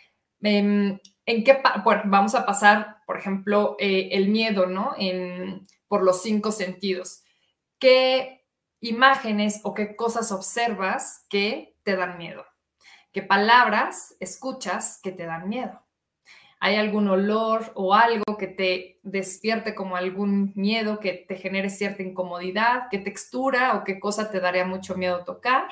Speaker 2: ¿En qué? Bueno, vamos a pasar, por ejemplo, eh, el miedo, ¿no? En, por los cinco sentidos. ¿Qué imágenes o qué cosas observas que te dan miedo? ¿Qué palabras escuchas que te dan miedo? ¿Hay algún olor o algo que te despierte como algún miedo, que te genere cierta incomodidad? ¿Qué textura o qué cosa te daría mucho miedo tocar?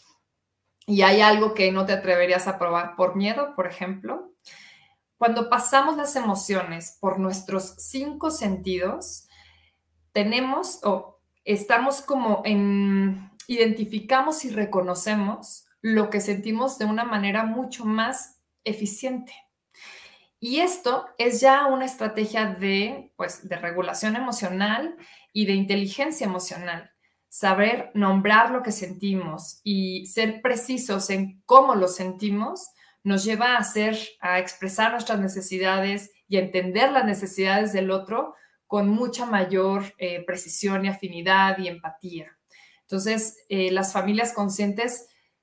Speaker 2: ¿Y hay algo que no te atreverías a probar por miedo, por ejemplo? Cuando pasamos las emociones por nuestros cinco sentidos, tenemos o estamos como en, identificamos y reconocemos lo que sentimos de una manera mucho más eficiente. Y esto es ya una estrategia de, pues, de regulación emocional y de inteligencia emocional. Saber nombrar lo que sentimos y ser precisos en cómo lo sentimos nos lleva a hacer, a expresar nuestras necesidades y a entender las necesidades del otro con mucha mayor eh, precisión y afinidad y empatía. Entonces, eh, las familias conscientes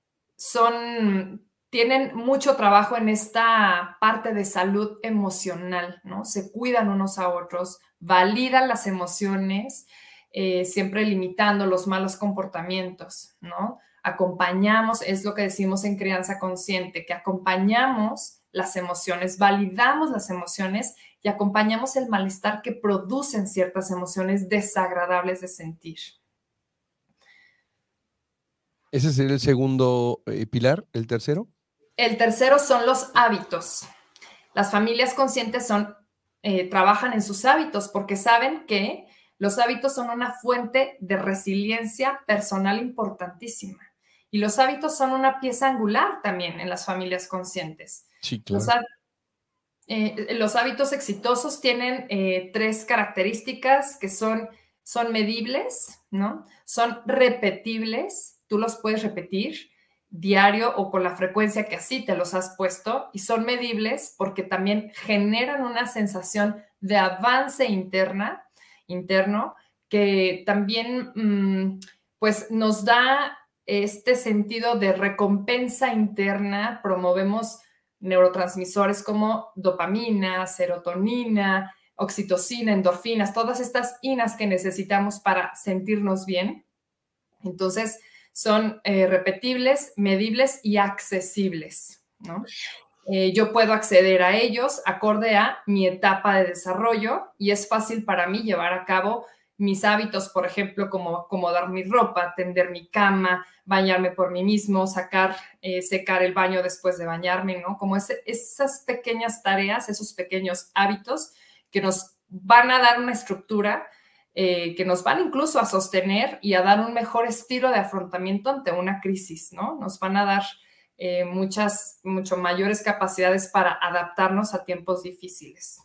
Speaker 2: son, tienen mucho trabajo en esta parte de salud emocional, ¿no? Se cuidan unos a otros, validan las emociones, eh, siempre limitando los malos comportamientos, ¿no? Acompañamos, es lo que decimos en crianza consciente, que acompañamos las emociones, validamos las emociones y acompañamos el malestar que producen ciertas emociones desagradables de sentir.
Speaker 1: ¿Ese sería el segundo eh, pilar? ¿El tercero?
Speaker 2: El tercero son los hábitos. Las familias conscientes son, eh, trabajan en sus hábitos porque saben que los hábitos son una fuente de resiliencia personal importantísima. Y los hábitos son una pieza angular también en las familias conscientes.
Speaker 1: Sí, claro.
Speaker 2: Los, eh, los hábitos exitosos tienen eh, tres características que son, son medibles, ¿no? Son repetibles tú los puedes repetir diario o con la frecuencia que así te los has puesto y son medibles porque también generan una sensación de avance interna, interno que también mmm, pues nos da este sentido de recompensa interna. Promovemos neurotransmisores como dopamina, serotonina, oxitocina, endorfinas, todas estas inas que necesitamos para sentirnos bien. Entonces, son eh, repetibles, medibles y accesibles, ¿no? Eh, yo puedo acceder a ellos acorde a mi etapa de desarrollo y es fácil para mí llevar a cabo mis hábitos, por ejemplo, como acomodar mi ropa, tender mi cama, bañarme por mí mismo, sacar, eh, secar el baño después de bañarme, ¿no? Como ese, esas pequeñas tareas, esos pequeños hábitos que nos van a dar una estructura, eh, que nos van incluso a sostener y a dar un mejor estilo de afrontamiento ante una crisis, ¿no? Nos van a dar eh, muchas, mucho mayores capacidades para adaptarnos a tiempos difíciles.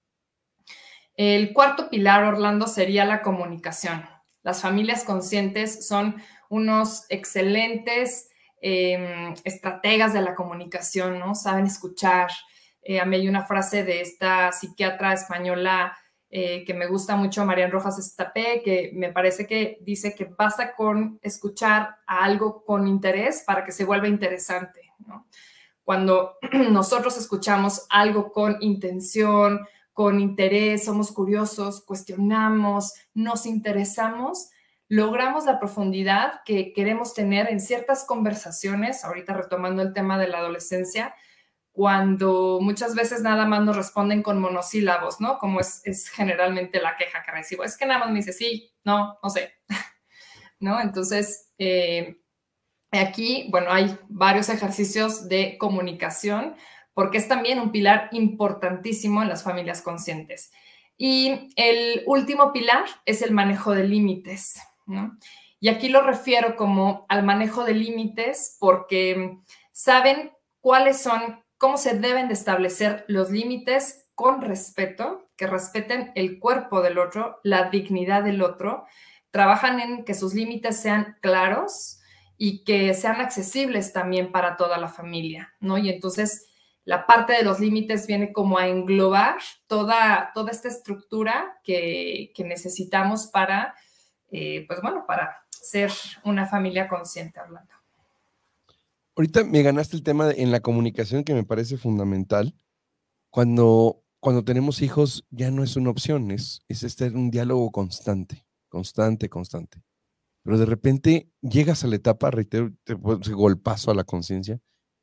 Speaker 2: El cuarto pilar, Orlando, sería la comunicación. Las familias conscientes son unos excelentes eh, estrategas de la comunicación, ¿no? Saben escuchar. Eh, a mí hay una frase de esta psiquiatra española eh, que me gusta mucho, Marian Rojas Estapé, que me parece que dice que basta con escuchar a algo con interés para que se vuelva interesante, ¿no? Cuando nosotros escuchamos algo con intención, con interés, somos curiosos, cuestionamos, nos interesamos, logramos la profundidad que queremos tener en ciertas conversaciones, ahorita retomando el tema de la adolescencia, cuando muchas veces nada más nos responden con monosílabos, ¿no? Como es, es generalmente la queja que recibo. Es que nada más me dice sí, no, no sé, ¿no? Entonces, eh, aquí, bueno, hay varios ejercicios de comunicación porque es también un pilar importantísimo en las familias conscientes. Y el último pilar es el manejo de límites, ¿no? Y aquí lo refiero como al manejo de límites porque saben cuáles son, cómo se deben de establecer los límites con respeto, que respeten el cuerpo del otro, la dignidad del otro, trabajan en que sus límites sean claros y que sean accesibles también para toda la familia, ¿no? Y entonces la parte de los límites viene como a englobar toda, toda esta estructura que, que necesitamos para, eh, pues bueno, para ser una familia consciente, Orlando.
Speaker 1: Ahorita me ganaste el tema de, en la comunicación que me parece fundamental. Cuando, cuando tenemos hijos ya no es una opción, es, es estar en un diálogo constante, constante, constante. Pero de repente llegas a la etapa, reitero, te pones ese golpazo a la conciencia,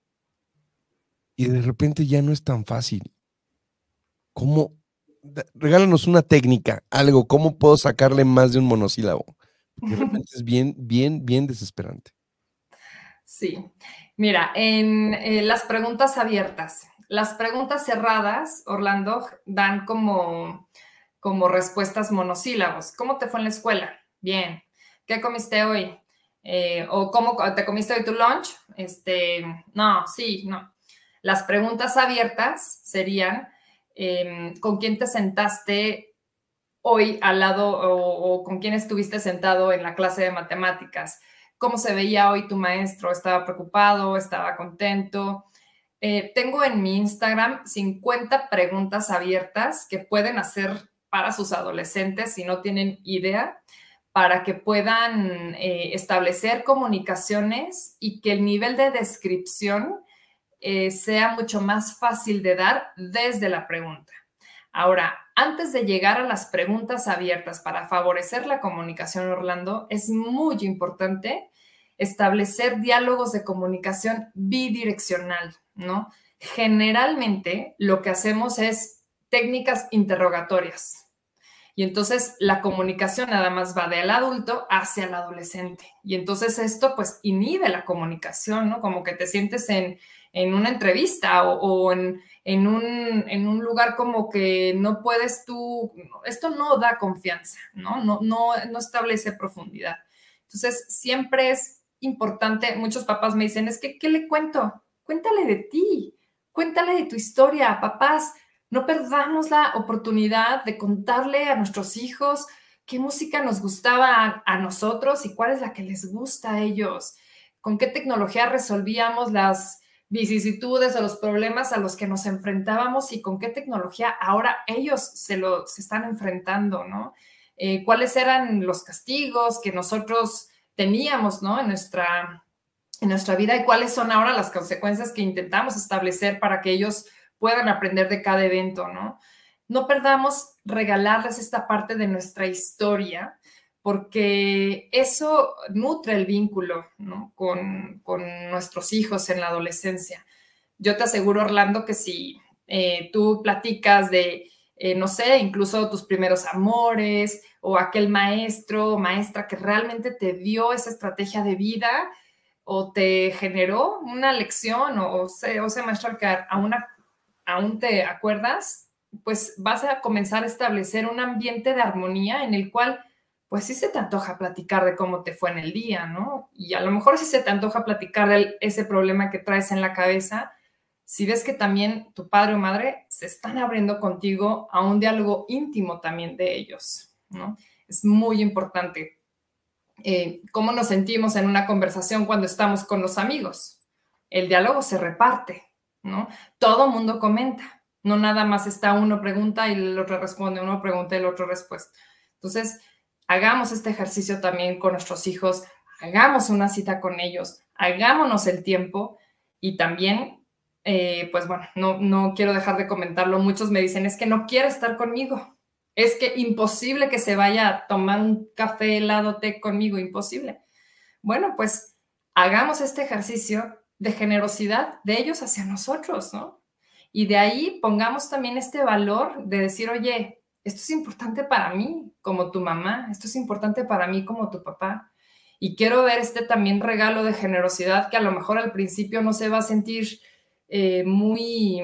Speaker 1: y de repente ya no es tan fácil. ¿Cómo? Regálanos una técnica, algo, ¿cómo puedo sacarle más de un monosílabo? Porque de repente es bien, bien, bien desesperante.
Speaker 2: Sí, mira, en eh, las preguntas abiertas, las preguntas cerradas, Orlando, dan como, como respuestas monosílabos. ¿Cómo te fue en la escuela? Bien. ¿Qué comiste hoy? Eh, ¿O cómo te comiste hoy tu lunch? Este, no, sí, no. Las preguntas abiertas serían, eh, ¿con quién te sentaste hoy al lado o, o con quién estuviste sentado en la clase de matemáticas? ¿Cómo se veía hoy tu maestro? ¿Estaba preocupado? ¿Estaba contento? Eh, tengo en mi Instagram cincuenta preguntas abiertas que pueden hacer para sus adolescentes si no tienen idea, para que puedan eh, establecer comunicaciones y que el nivel de descripción eh, sea mucho más fácil de dar desde la pregunta. Ahora, antes de llegar a las preguntas abiertas para favorecer la comunicación, Orlando, es muy importante establecer diálogos de comunicación bidireccional, ¿no? Generalmente lo que hacemos es técnicas interrogatorias. Y entonces la comunicación nada más va del adulto hacia el adolescente. Y entonces esto pues inhibe la comunicación, ¿no? Como que te sientes en, en una entrevista o, o en, en, un, en un lugar como que no puedes tú, esto no da confianza, ¿no? No, no, no establece profundidad. Entonces siempre es importante, muchos papás me dicen, es que, ¿qué le cuento? Cuéntale de ti, cuéntale de tu historia, papás. No perdamos la oportunidad de contarle a nuestros hijos qué música nos gustaba a, a nosotros y cuál es la que les gusta a ellos, con qué tecnología resolvíamos las vicisitudes o los problemas a los que nos enfrentábamos y con qué tecnología ahora ellos se, lo, se están enfrentando, ¿no? Eh, cuáles eran los castigos que nosotros teníamos, ¿no? En nuestra, en nuestra vida y cuáles son ahora las consecuencias que intentamos establecer para que ellos puedan aprender de cada evento, ¿no? No perdamos regalarles esta parte de nuestra historia, porque eso nutre el vínculo, ¿no? con, con nuestros hijos en la adolescencia. Yo te aseguro, Orlando, que si eh, tú platicas de, eh, no sé, incluso tus primeros amores o aquel maestro o maestra que realmente te dio esa estrategia de vida o te generó una lección o, o, sea, o sea, maestro al que aún, aún te acuerdas, pues vas a comenzar a establecer un ambiente de armonía en el cual pues sí se te antoja platicar de cómo te fue en el día, ¿no? Y a lo mejor sí se te antoja platicar de ese problema que traes en la cabeza, si ves que también tu padre o madre se están abriendo contigo a un diálogo íntimo también de ellos, ¿no? Es muy importante eh, cómo nos sentimos en una conversación cuando estamos con los amigos. El diálogo se reparte, ¿no? Todo mundo comenta, no nada más está uno pregunta y el otro responde, uno pregunta y el otro respuesta. Entonces, hagamos este ejercicio también con nuestros hijos, hagamos una cita con ellos, hagámonos el tiempo y también, eh, pues bueno, no, no quiero dejar de comentarlo, muchos me dicen, es que no quiere estar conmigo, es que imposible que se vaya a tomar un café, helado, té conmigo, imposible. Bueno, pues hagamos este ejercicio de generosidad de ellos hacia nosotros, ¿no? Y de ahí pongamos también este valor de decir, oye, esto es importante para mí como tu mamá, esto es importante para mí como tu papá. Y quiero ver este también regalo de generosidad que a lo mejor al principio no se va a sentir eh, muy,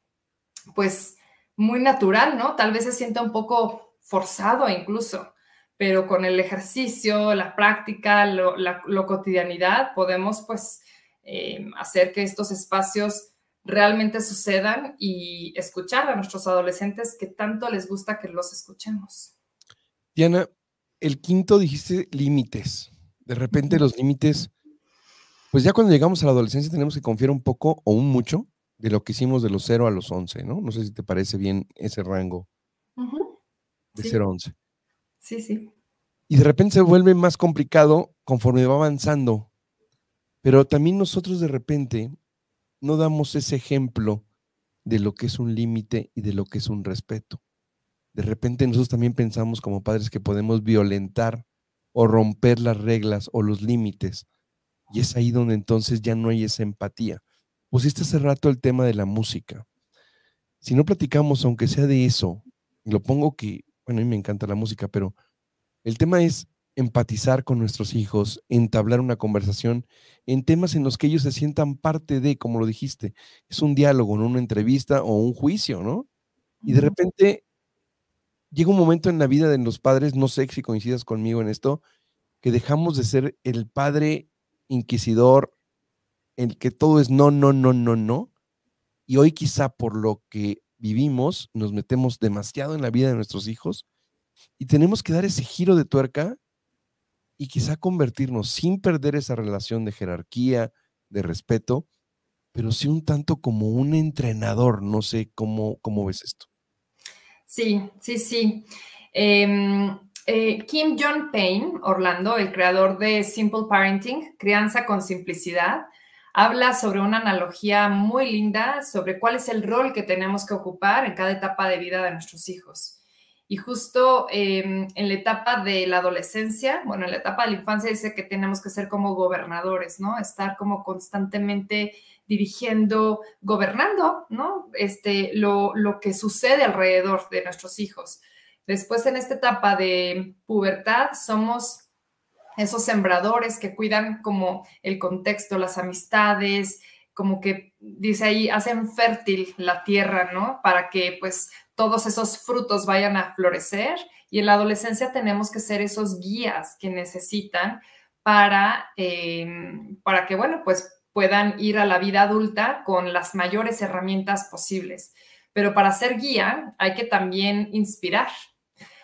Speaker 2: pues, muy natural, ¿no? Tal vez se sienta un poco forzado incluso, pero con el ejercicio, la práctica, lo, la lo cotidianidad, podemos pues eh, hacer que estos espacios realmente sucedan y escuchar a nuestros adolescentes que tanto les gusta que los escuchemos.
Speaker 1: Diana, el quinto dijiste límites. De repente los límites, pues ya cuando llegamos a la adolescencia tenemos que confiar un poco o un mucho de lo que hicimos de los cero a los once, ¿no? No sé si te parece bien ese rango
Speaker 2: Uh-huh.
Speaker 1: de
Speaker 2: Sí.
Speaker 1: cero a once.
Speaker 2: Sí, sí.
Speaker 1: Y de repente se vuelve más complicado conforme va avanzando. Pero también nosotros de repente no damos ese ejemplo de lo que es un límite y de lo que es un respeto. De repente nosotros también pensamos como padres que podemos violentar o romper las reglas o los límites. Y es ahí donde entonces ya no hay esa empatía. Pusiste hace rato el tema de la música. Si no platicamos, aunque sea de eso, y lo pongo que, bueno, a mí me encanta la música, pero el tema es empatizar con nuestros hijos, entablar una conversación en temas en los que ellos se sientan parte de, como lo dijiste, es un diálogo, no una entrevista o un juicio, ¿no? Y de repente llega un momento en la vida de los padres, no sé si coincidas conmigo en esto, que dejamos de ser el padre inquisidor, el que todo es no, no, no, no, no, y hoy quizá por lo que vivimos nos metemos demasiado en la vida de nuestros hijos y tenemos que dar ese giro de tuerca y quizá convertirnos sin perder esa relación de jerarquía, de respeto, pero sí un tanto como un entrenador. No sé cómo, cómo ves esto.
Speaker 2: Sí, sí, sí. Eh, eh, Kim John Payne, Orlando, el creador de Simple Parenting, Crianza con Simplicidad, habla sobre una analogía muy linda sobre cuál es el rol que tenemos que ocupar en cada etapa de vida de nuestros hijos. Y justo eh, en la etapa de la adolescencia, bueno, en la etapa de la infancia dice que tenemos que ser como gobernadores, ¿no? Estar como constantemente dirigiendo, gobernando, ¿no? Este, lo, lo que sucede alrededor de nuestros hijos. Después, en esta etapa de pubertad, somos esos sembradores que cuidan como el contexto, las amistades, como que, dice ahí, hacen fértil la tierra, ¿no? Para que, pues, todos esos frutos vayan a florecer. Y en la adolescencia tenemos que ser esos guías que necesitan para, eh, para que, bueno, pues, puedan ir a la vida adulta con las mayores herramientas posibles. Pero para ser guía hay que también inspirar.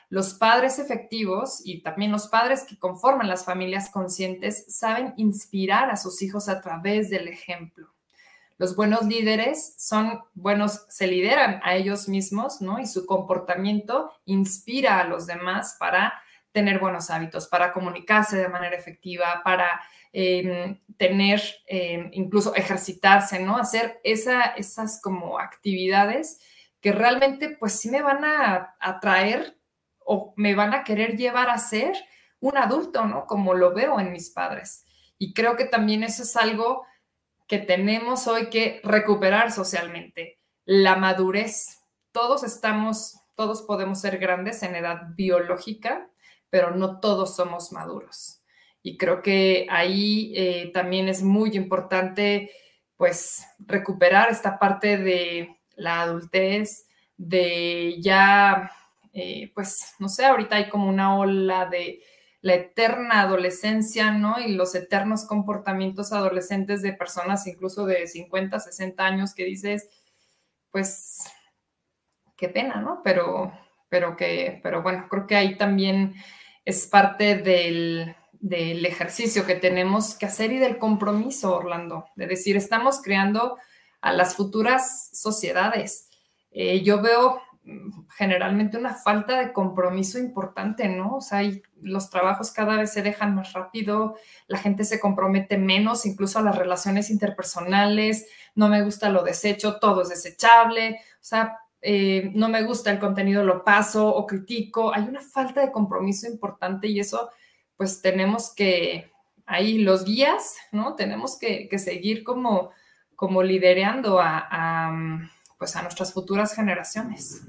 Speaker 2: Los padres efectivos y también los padres que conforman las familias conscientes saben inspirar a sus hijos a través del ejemplo. Los buenos líderes son buenos, se lideran a ellos mismos, ¿no? Y su comportamiento inspira a los demás para tener buenos hábitos, para comunicarse de manera efectiva, para eh, tener, eh, incluso ejercitarse, ¿no? Hacer esa, esas como actividades que realmente pues sí me van a atraer o me van a querer llevar a ser un adulto, ¿no? Como lo veo en mis padres. Y creo que también eso es algo que tenemos hoy que recuperar socialmente, la madurez. Todos estamos, todos podemos ser grandes en edad biológica, pero no todos somos maduros. Y creo que ahí eh, también es muy importante, pues, recuperar esta parte de la adultez, de ya, eh, pues, no sé, ahorita hay como una ola de la eterna adolescencia, ¿no? Y los eternos comportamientos adolescentes de personas incluso de cincuenta, sesenta años que dices, pues, qué pena, ¿no? Pero, pero que, pero bueno, creo que ahí también es parte del, del ejercicio que tenemos que hacer y del compromiso, Orlando, de decir, estamos creando a las futuras sociedades. Eh, yo veo generalmente una falta de compromiso importante, ¿no? O sea, hay, los trabajos cada vez se dejan más rápido, la gente se compromete menos, incluso a las relaciones interpersonales, no me gusta lo desecho, todo es desechable, o sea, eh, no me gusta el contenido, lo paso o critico, hay una falta de compromiso importante y eso, pues tenemos que, ahí los guías, ¿no? Tenemos que, que seguir como, como liderando a, a pues a nuestras futuras generaciones.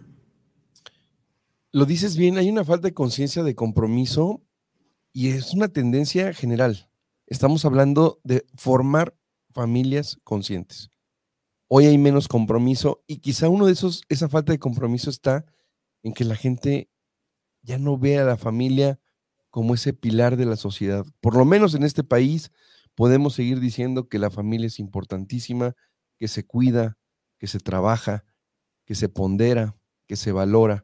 Speaker 1: Lo dices bien, hay una falta de conciencia de compromiso y es una tendencia general. Estamos hablando de formar familias conscientes. Hoy hay menos compromiso y quizá uno de esos, esa falta de compromiso está en que la gente ya no ve a la familia como ese pilar de la sociedad. Por lo menos en este país podemos seguir diciendo que la familia es importantísima, que se cuida, que se trabaja, que se pondera, que se valora.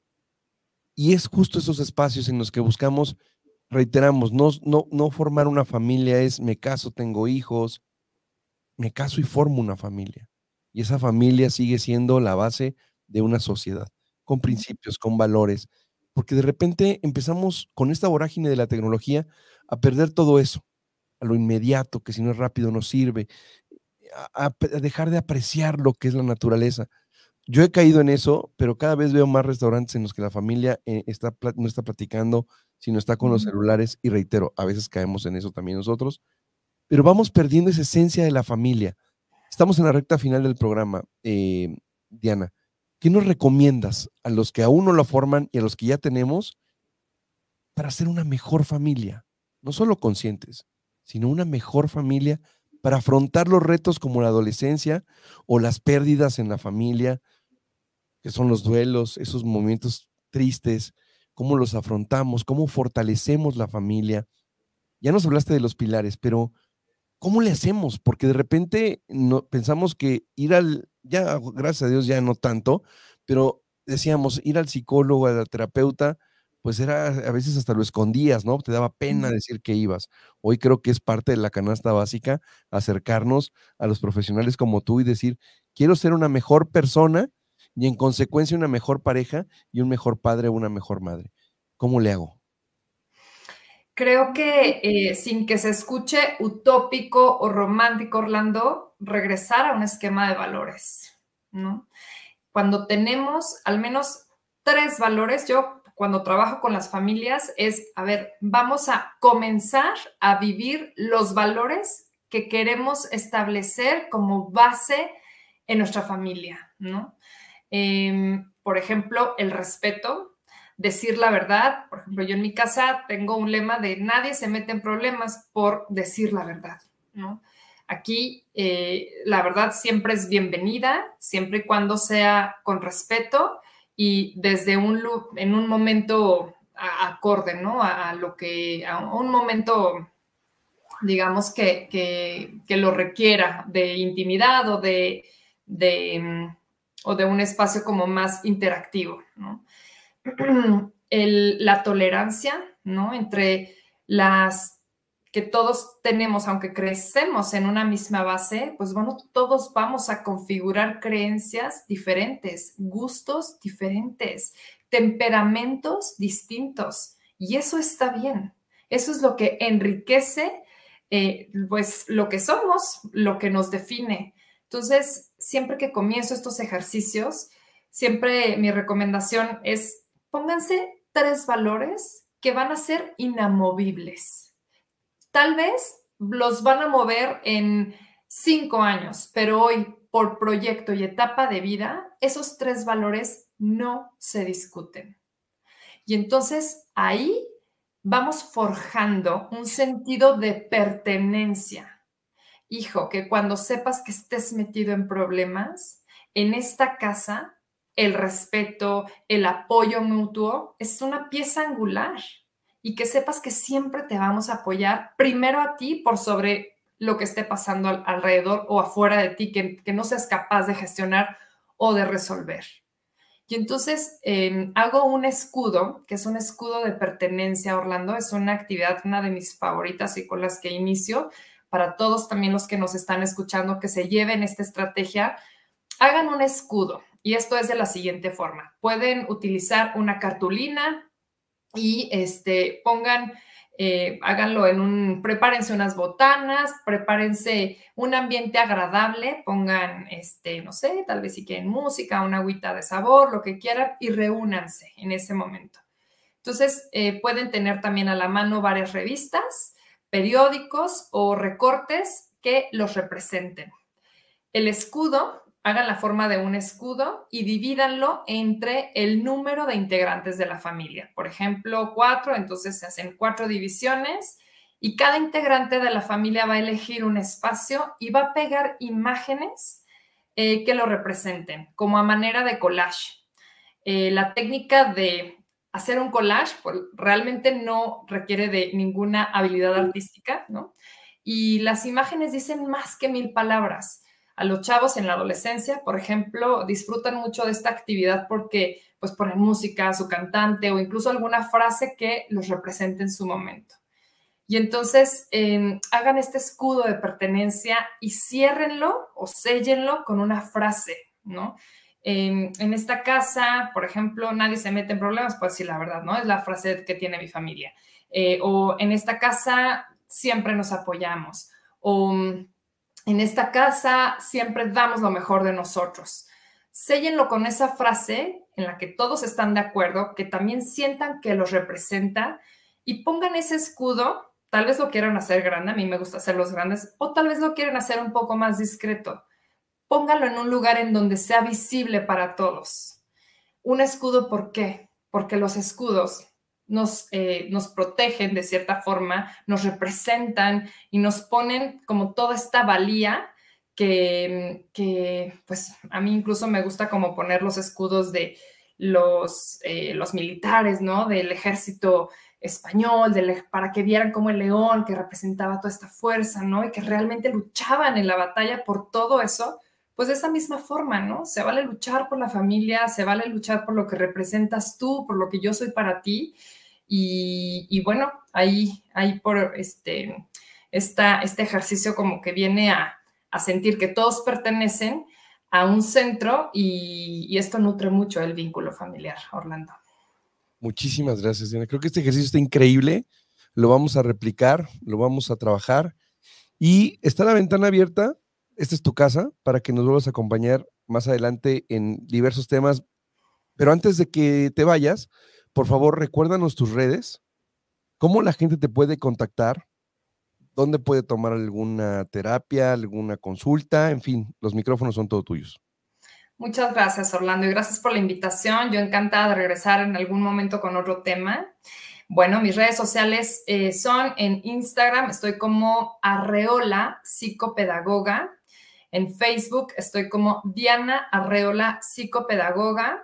Speaker 1: Y es justo esos espacios en los que buscamos, reiteramos, no, no, no formar una familia es me caso, tengo hijos, me caso y formo una familia. Y esa familia sigue siendo la base de una sociedad, con principios, con valores, porque de repente empezamos con esta vorágine de la tecnología a perder todo eso, a lo inmediato, que si no es rápido no sirve, a, a a dejar de apreciar lo que es la naturaleza. Yo he caído en eso, pero cada vez veo más restaurantes en los que la familia eh, está, pla- no está platicando, sino está con los
Speaker 2: Ujú.
Speaker 1: celulares. Y reitero, a veces caemos en eso también nosotros, pero vamos perdiendo esa esencia de la familia. Estamos en la recta final del programa. eh, Diana, ¿qué nos recomiendas a los que aún no lo forman y a los que ya tenemos para ser una mejor familia? No solo conscientes, sino una mejor familia para afrontar los retos como la adolescencia o las pérdidas en la familia, que son los duelos, esos momentos tristes, cómo los afrontamos, cómo fortalecemos la familia. Ya nos hablaste de los pilares, pero ¿cómo le hacemos? Porque de repente no, pensamos que ir al, ya gracias a Dios ya no tanto, pero decíamos, ir al psicólogo, al terapeuta, pues era, a veces hasta lo escondías, ¿no? Te daba pena decir que ibas. Hoy creo que es parte de la canasta básica acercarnos a los profesionales como tú y decir, quiero ser una mejor persona y en consecuencia una mejor pareja y un mejor padre o una mejor madre. ¿Cómo le hago?
Speaker 2: Creo que eh, sin que se escuche utópico o romántico, Orlando, regresar a un esquema de valores, ¿no? Cuando tenemos al menos tres valores, yo cuando trabajo con las familias es, a ver, vamos a comenzar a vivir los valores que queremos establecer como base en nuestra familia, ¿no? Eh, por ejemplo, el respeto, decir la verdad. Por ejemplo, yo en mi casa tengo un lema de nadie se mete en problemas por decir la verdad, ¿no? Aquí eh, la verdad siempre es bienvenida, siempre y cuando sea con respeto y desde un, en un momento a, acorde, ¿no? A, a, lo que, a un momento, digamos, que, que, que lo requiera de intimidad o de, de, o de un espacio como más interactivo, ¿no? el, la tolerancia, ¿no? Entre las que todos tenemos, aunque crecemos en una misma base, pues bueno, todos vamos a configurar creencias diferentes, gustos diferentes, temperamentos distintos, y eso está bien. Eso es lo que enriquece, eh, pues, lo que somos, lo que nos define. Entonces, siempre que comienzo estos ejercicios, siempre mi recomendación es pónganse tres valores que van a ser inamovibles. Tal vez los van a mover en cinco años, pero hoy, por proyecto y etapa de vida, esos tres valores no se discuten. Y entonces ahí vamos forjando un sentido de pertenencia. Hijo, que cuando sepas que estés metido en problemas, en esta casa, el respeto, el apoyo mutuo es una pieza angular. Y que sepas que siempre te vamos a apoyar primero a ti por sobre lo que esté pasando al, alrededor o afuera de ti, que, que no seas capaz de gestionar o de resolver. Y entonces eh, hago un escudo, que es un escudo de pertenencia, Orlando. Es una actividad, una de mis favoritas y con las que inicio. Para todos también los que nos están escuchando, que se lleven esta estrategia, hagan un escudo. Y esto es de la siguiente forma. Pueden utilizar una cartulina, y este, pongan, eh, háganlo en un, prepárense unas botanas, prepárense un ambiente agradable, pongan, este, no sé, tal vez si quieren música, una agüita de sabor, lo que quieran, y reúnanse en ese momento. Entonces, eh, pueden tener también a la mano varias revistas, periódicos o recortes que los representen. El escudo, hagan la forma de un escudo y divídanlo entre el número de integrantes de la familia. Por ejemplo, cuatro, entonces se hacen cuatro divisiones y cada integrante de la familia va a elegir un espacio y va a pegar imágenes eh, que lo representen, como a manera de collage. Eh, la técnica de hacer un collage pues, realmente no requiere de ninguna habilidad artística, ¿no? Y las imágenes dicen más que mil palabras. A los chavos en la adolescencia, por ejemplo, disfrutan mucho de esta actividad porque pues ponen música, su cantante o incluso alguna frase que los represente en su momento. Y entonces eh, hagan este escudo de pertenencia y ciérrenlo o séllenlo con una frase, ¿no? Eh, en esta casa, por ejemplo, nadie se mete en problemas, pues sí, la verdad, ¿no? Es la frase que tiene mi familia. Eh, o en esta casa siempre nos apoyamos. O en esta casa siempre damos lo mejor de nosotros. Séllenlo con esa frase en la que todos están de acuerdo, que también sientan que los representa y pongan ese escudo. Tal vez lo quieran hacer grande, a mí me gusta hacerlos grandes, o tal vez lo quieren hacer un poco más discreto. Pónganlo en un lugar en donde sea visible para todos. Un escudo, ¿por qué? Porque los escudos nos, eh, nos protegen de cierta forma, nos representan y nos ponen como toda esta valía que, que pues a mí incluso me gusta como poner los escudos de los, eh, los militares, ¿no? Del ejército español, del, para que vieran como el león que representaba toda esta fuerza, ¿no? Y que realmente luchaban en la batalla por todo eso. Pues de esa misma forma, ¿no? Se vale luchar por la familia, se vale luchar por lo que representas tú, por lo que yo soy para ti. Y, y bueno, ahí, ahí por este, esta, este ejercicio como que viene a, a sentir que todos pertenecen a un centro y, y esto nutre mucho el vínculo familiar, Orlando.
Speaker 1: Muchísimas gracias, Diana. Creo que este ejercicio está increíble. Lo vamos a replicar, lo vamos a trabajar. Y está la ventana abierta. Esta es tu casa para que nos vuelvas a acompañar más adelante en diversos temas. Pero antes de que te vayas, por favor, recuérdanos tus redes, cómo la gente te puede contactar, dónde puede tomar alguna terapia, alguna consulta, en fin, los micrófonos son todos tuyos.
Speaker 2: Muchas gracias, Orlando, y gracias por la invitación. Yo encantada de regresar en algún momento con otro tema. Bueno, mis redes sociales eh, son en Instagram, estoy como Arreola Psicopedagoga. En Facebook estoy como Diana Arreola Psicopedagoga.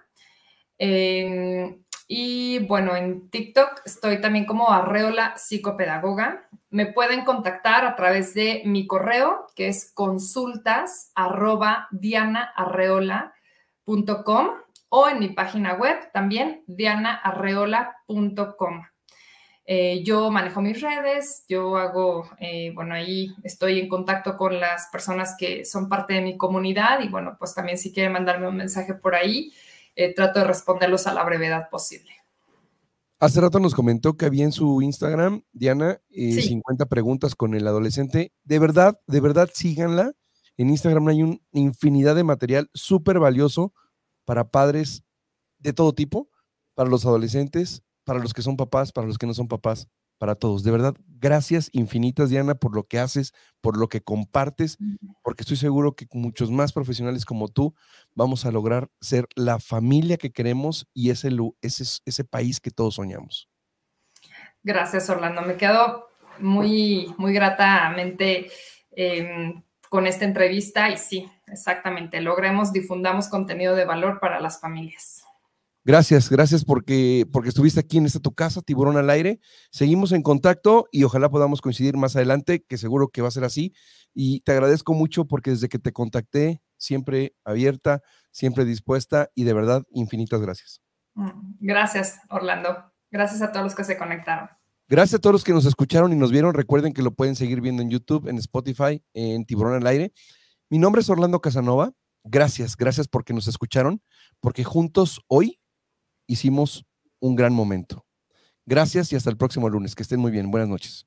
Speaker 2: Eh, y bueno, en TikTok estoy también como Arreola Psicopedagoga. Me pueden contactar a través de mi correo, que es consultas arroba dianaarreola punto com, o en mi página web también, diana arreola punto com. Eh, yo manejo mis redes, yo hago, eh, bueno, ahí estoy en contacto con las personas que son parte de mi comunidad y bueno, pues también si quieren mandarme un mensaje por ahí, eh, trato de responderlos a la brevedad posible.
Speaker 1: Hace rato nos comentó que había en su Instagram, Diana, eh,
Speaker 2: Sí.
Speaker 1: cincuenta preguntas con el adolescente. De verdad, de verdad, síganla. En Instagram hay una infinidad de material súper valioso para padres de todo tipo, para los adolescentes, para los que son papás, para los que no son papás, para todos. De verdad, gracias infinitas, Diana, por lo que haces, por lo que compartes, porque estoy seguro que muchos más profesionales como tú vamos a lograr ser la familia que queremos y ese, ese, ese país que todos soñamos.
Speaker 2: Gracias, Orlando. Me quedo muy, muy gratamente eh, con esta entrevista y sí, exactamente, logremos, difundamos contenido de valor para las familias.
Speaker 1: Gracias, gracias porque, porque estuviste aquí en esta tu casa, Tiburón al Aire. Seguimos en contacto y ojalá podamos coincidir más adelante, que seguro que va a ser así. Y te agradezco mucho porque desde que te contacté, siempre abierta, siempre dispuesta y de verdad, infinitas gracias.
Speaker 2: Gracias, Orlando. Gracias a todos los que se conectaron.
Speaker 1: Gracias a todos los que nos escucharon y nos vieron. Recuerden que lo pueden seguir viendo en YouTube, en Spotify, en Tiburón al Aire. Mi nombre es Orlando Casanova. Gracias, gracias porque nos escucharon, porque juntos hoy hicimos un gran momento. Gracias y hasta el próximo lunes. Que estén muy bien. Buenas noches.